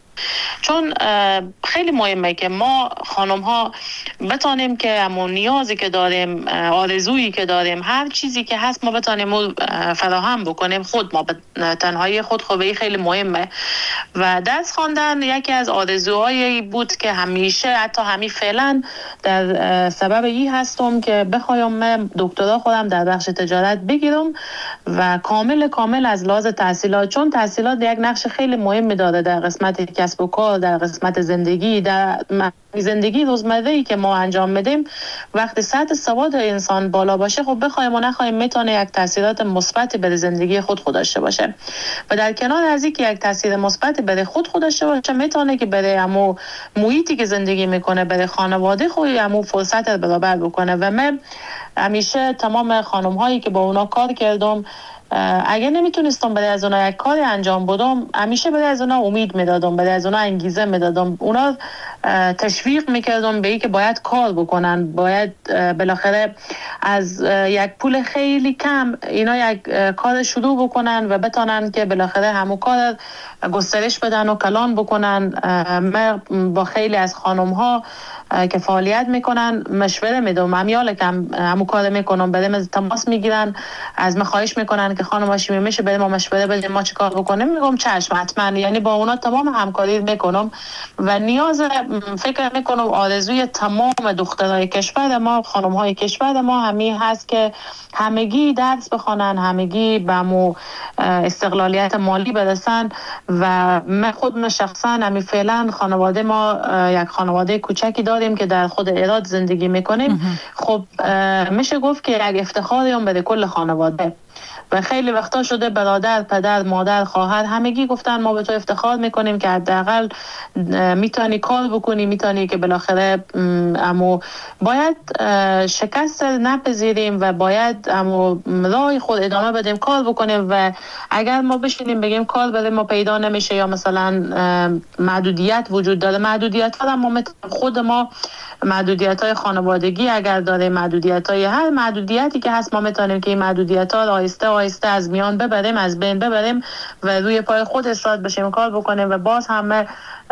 چون خیلی مهمه که ما خانم ها بتانیم که همون نیازی که داریم، آرزویی که داریم، هر چیزی که هست ما بتانیم فراهم بکنیم خود ما، تنهایی خود خوبه خیلی مهمه. و درس خواندن یکی از آرزوهایی بود که همیشه حتی همین فعلا در سبب این هستم که بخوایم من دکترا خودم در بخش تجارت بگیرم و کامل کامل از لحاظ تحصیلات، چون تحصیلات یک نقش خیلی مهم داره در قسمت کسب و کار، در قسمت زندگی، در زندگی روزمره‌ای که ما انجام میدیم. وقتی سطح سواد انسان بالا باشه، خب بخوایم و نخوایم میتونه یک تاثیرات مثبتی بر زندگی خود خود داشته باشه. و در کنار از اینکه یک تاثیر مثبت بر خود خود داشته باشه، میتونه که برای همو محیطی که زندگی میکنه، برای خانواده خود همو فرصت رو برابر بکنه. و من همیشه تمام خانم هایی که با اونا کار کردم، اگه نمیتونستم برای از اونا یک کاری انجام بدم، همیشه برای از اونا امید میدادم، برای از اونا انگیزه میدادم، اونا تشویق میکردم به این که باید کار بکنن، باید بالاخره از یک پول خیلی کم اینا یک کار شروع بکنن و بتونن که بالاخره همون کار گسترش بدن و کلان بکنن. من با خیلی از خانم ها که فعالیت میکنن مشوره میدم، همیال که همون کار میکنم، برای من تماس میگیرن، از من خواهش میکنن که خانم هاشمی میشه برای ما مشوره بدیم، ما چه کار بکنیم؟ میگم چشم حتما. یعنی با اونا تمام همکاری میکنم و نیاز فکر میکنم آرزوی تمام دخترای کشور ما، خانم های کشور ما همین هست که همگی درس بخونن، همگی به مو استقلالیت مالی برسن. و من خود من شخصا همین فعلا خانواده ما یک خانواده کوچکی داریم که در خود ایراد زندگی میکنیم. خب میشه گفت که یک افتخاری هم برای کل خانواده. و خیلی وقتا شده برادر، پدر، مادر، خواهر همگی گفتن ما به تو افتخار میکنیم که حداقل میتونی کار بکنی، میتونی که بالاخره امو باید شکست نپذیریم و باید امو راه خود ادامه بدیم، کار بکنیم. و اگر ما بشینیم بگیم کار برای ما پیدا نمیشه یا مثلا محدودیت وجود داره، محدودیت ها ما خود ما محدودیت های خانوادگی اگر داره، محدودیت های هر محدودیتی که هست، ما میتونیم که این محدودیت ها آهسته آهسته از میان ببریم، از بین ببریم و روی پای خود استاد بشیم، کار بکنیم. و باز همه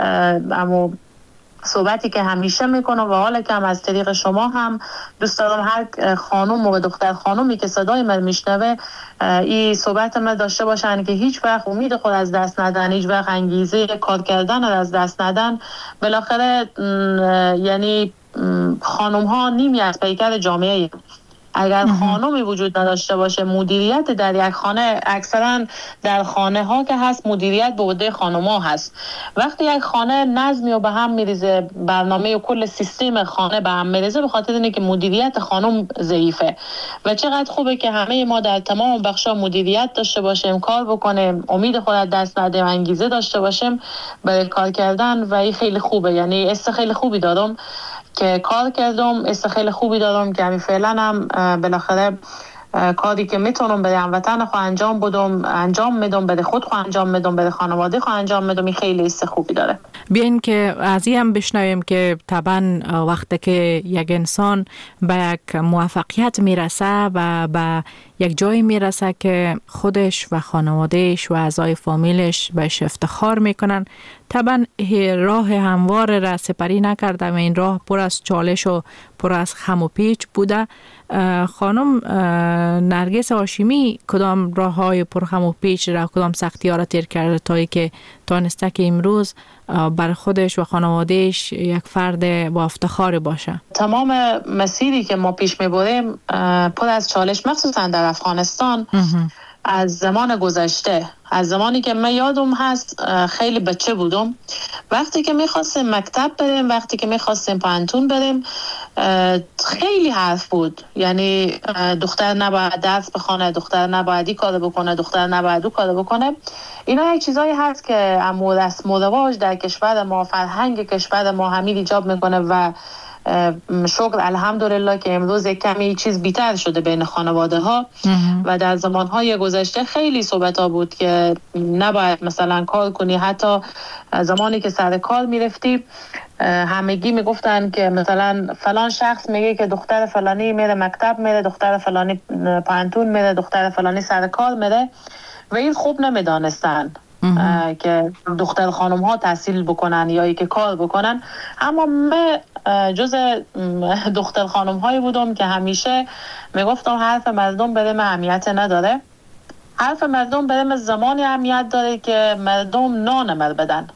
امو صحبتی که همیشه میکنم و حالا که هم از طریق شما هم دوست دارم هر خانم و دختر خانومی که صدای من میشنوه این صحبت من داشته باشن که هیچ وقت امید خود از دست ندن، هیچ وقت انگیزه کار کردن رو از دست ندن. بالاخره یعنی خانم ها نیمی از پیکر جامعه. اگر خانمی وجود نداشته باشه، مدیریت در یک خانه، اکثرا در خانه ها که هست مدیریت به عهده خانم ها هست. وقتی یک خانه نظمی و به هم میریزه، برنامه و کل سیستم خانه به هم میریزه، به خاطر اینه که مدیریت خانم ضعیفه. و چقدر خوبه که همه ما در تمام بخشا مدیریت داشته باشیم، کار بکنیم، امید خود از دست ندیم، انگیزه داشته باشیم برای کار کردن. و این خیلی خوبه. یعنی است خیلی خوبی دارم که کار کردم، است خیلی خوبی دارم که همین فعلا هم بالاخره کاری که میتونم برای هموطن خود انجام بدم انجام میدم، برای خود خود انجام میدم، برای خانواده خود انجام میدم. این خیلی است خوبی داره. بیاین که از این هم بشنویم که طبعا وقتی که یک انسان به یک موفقیت میرسه و به یک جایی میرسه که خودش و خانوادهش و اعضای فامیلش بهش افتخار میکنن، طبعا راه هموار را سپری نکرده و این راه پر از چالش و پر از خم و پیچ بوده. خانم نرگس هاشمی کدام راه های پر خم و پیچ را، کدام سختی ها را تیر کرده تا ای که تانسته که امروز بر خودش و خانوادهش یک فرد با افتخار باشه؟ تمام مسیری که ما پیش میبریم پر از چالش، مخصوصا در افغانستان. از زمان گذشته، از زمانی که من یادم هست خیلی بچه بودم، وقتی که میخواستیم مکتب بریم، وقتی که میخواستیم پانتون بریم، خیلی حرف بود. یعنی دختر نباید درس بخونه، دختر نباید این کار بکنه، دختر نباید اون کار بکنه. اینا یک چیزایی هست که امو رسم و رواج در کشور ما، فرهنگ کشور ما همین ایجاب میکنه. و شکر الحمدلله که امروز یک کمی چیز بیتر شده بین خانواده ها. و در زمانهای گذشته خیلی صحبت ها بود که نباید مثلا کار کنی. حتی زمانی که سر کار میرفتی همگی میگفتن که مثلا فلان شخص میگه که دختر فلانی میره مکتب میره، دختر فلانی پانتون میره، دختر فلانی سر کار میره. و این خوب نمیدانستن. که دختر خانم ها تحصیل بکنن یا ای که کار بکنن. اما من جز دختر خانم هایی بودم که همیشه میگفتم حرف مردم برام اهمیت نداره. حرف مردم برام زمانی اهمیت داره که مردم نان مر بدن.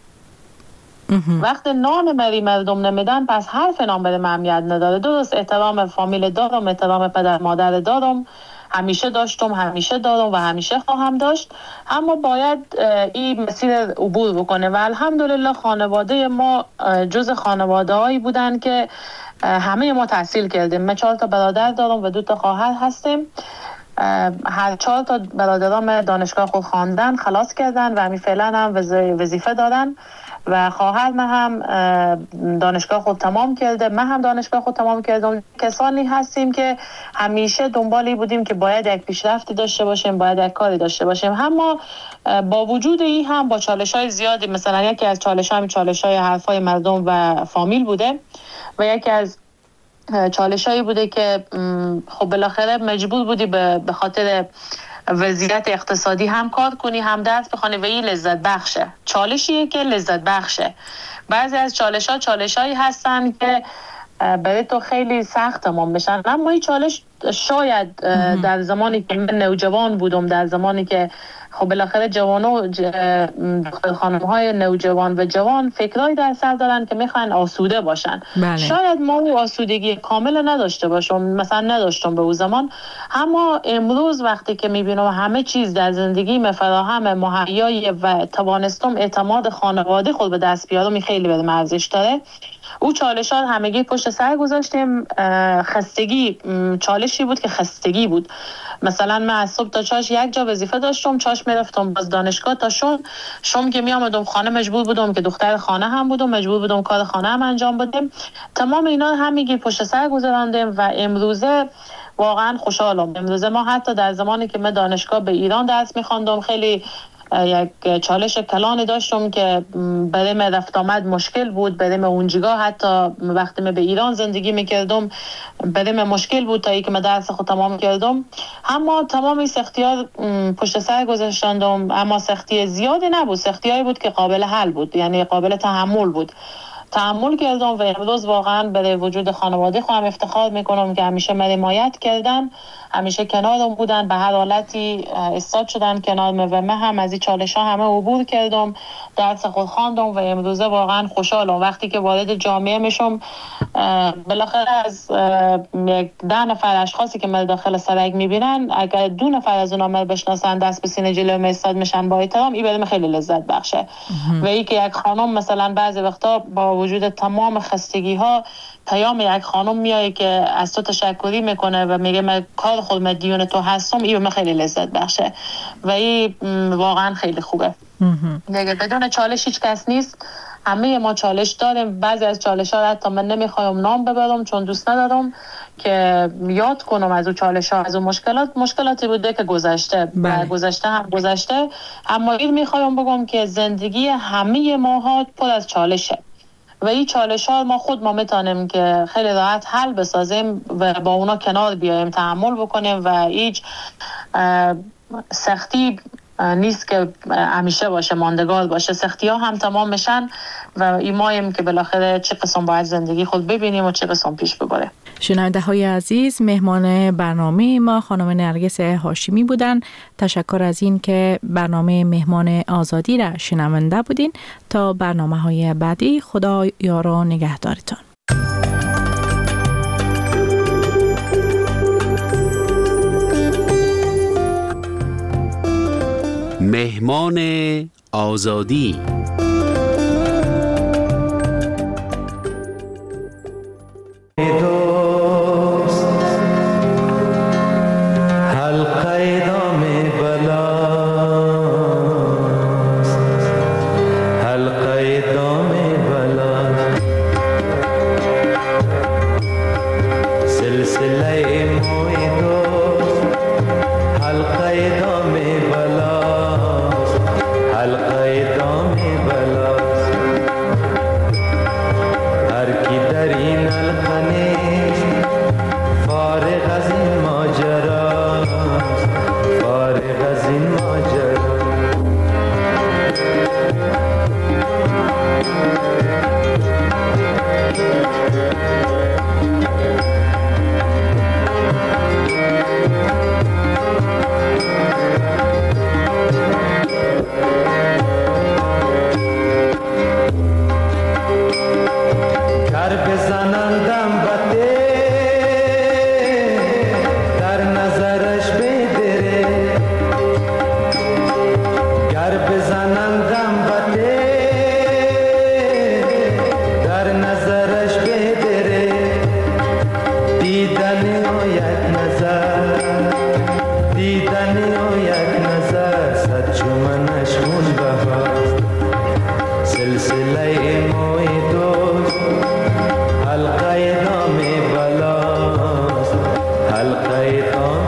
وقتی نان مری مردم نمیدن پس حرف نام برام اهمیت نداره. درست احترام فامیل دارم، احترام پدر مادر دارم، همیشه داشتم، همیشه دارم و همیشه خواهم داشت، اما باید این مسیر عبور بکنه. و الحمدلله خانواده ما جز خانواده هایی بودن که همه ما تحصیل کردیم. من چهار تا برادر دارم و دو تا خواهر هستیم. هر چهار تا برادرام دانشگاه خود خواندن، خلاص کردن و همین فعلا هم وظیفه دارن و خواهر من هم دانشگاه خود تمام کرده، من هم دانشگاه خود تمام کردم. کسانی هستیم که همیشه دنبالی بودیم که باید یک پیشرفتی داشته باشیم، باید یک کاری داشته باشیم. اما با وجود این هم با چالش‌های زیادی، مثلا یکی از چالش‌ها همین چالش‌های حرفای مردم و فامیل بوده و یکی از چالش‌هایی بوده که خب بالاخره مجبور بودی به خاطر وضعیت اقتصادی هم کار کنی هم درس بخونی و این لذت بخشه. چالشیه که لذت بخشه. بعضی از چالش ها چالش هایی هستن که برای تو خیلی سخت تمام بشن، اما این چالش شاید در زمانی که من نوجوان بودم، در زمانی که خب بالاخره جوان و خانم های نوجوان و جوان فکرایی در سر دارن که میخوان آسوده باشن. بله. شاید ما آسودگی کامل نداشته باشم، مثلا نداشتم به اون زمان، اما امروز وقتی که میبینم همه چیز در زندگی مفراهم مهیای و توانستم اعتماد خانواده خود به دست بیارم، خیلی برام ارزش داره. او چالشات همگی پشت سر گذاشتیم. خستگی چالشی بود که خستگی بود. مثلا من از صبح تا چاش یک جا وظیفه داشتم، چاش میرفتم باز دانشگاه تا شم شم که می آمدم خانه مجبور بودم که دختر خانه هم بودم، مجبور بودم کار خانه هم انجام بدم. تمام اینا همگی پشت سر گذراندیم و امروزه واقعا خوشحالم. امروزه ما حتی در زمانی که من دانشگاه به ایران درس می‌خواندم خیلی یک چالش کلانی داشتم که برای من رفت آمد مشکل بود. برای من اونجا حتی وقتی من به ایران زندگی میکردم برای من مشکل بود تا ای که من درس خود تمام کردم. اما تمام این سختی‌ها پشت سر گذاشتم، اما سختی زیادی نبود، سختی‌هایی بود که قابل حل بود، یعنی قابل تحمل بود. تحمل کردم و امروز واقعا به وجود خانواده خودم افتخار میکنم که همیشه من حمایت کردن، همیشه کنارم بودن، به هر حالتی استاد شدن کنارم و من هم از این چالش ها همه عبور کردم، درس خود خواندم و امروزه واقعا خوشحالم. وقتی که وارد جامعه میشم بالاخره از یک ده نفر اشخاصی که من داخل سرک میبینن، اگر دو نفر از اونها من بشناسن، دست به سینه جلوی استاد میشن با احترام، این برام خیلی لذت بخشه. و این که یک خانم مثلا بعضی وقتا با وجود تمام خستگی ها پیام یک خانم میایه که از تو تشکری میکنه و میگه من کار خود مدیون تو هستم، این به من خیلی لذت بخشه و این واقعا خیلی خوبه. دیگه بدون چالش هیچ کس نیست. همه ما چالش داریم. بعضی از چالش ها حتی من نمیخوایم نام ببرم چون دوست ندارم که یاد کنم از اون چالش ها، از اون مشکلات. مشکلاتی بوده که گذشته و گذشته هم گذشته، اما این میخوایم بگم که زندگی همه ماها پر از چالشه و این چالش ها ما خود ما میتونیم که خیلی راحت حل بسازیم و با اونا کنار بیایم، تحمل بکنیم و هیچ سختی نیست که همیشه باشه، ماندگار باشه. سختی ها هم تمام میشن و ایمایم که بالاخره چه قسم باید زندگی خود ببینیم و چه قسم پیش ببره. شنونده های عزیز، مهمان برنامه ما خانم نرگس هاشمی بودن. تشکر از این که برنامه مهمان آزادی را شنونده بودین. تا برنامه های بعدی، خدا یار و نگهدارتان. مهمان آزادی. حلقه دام بلا شیطان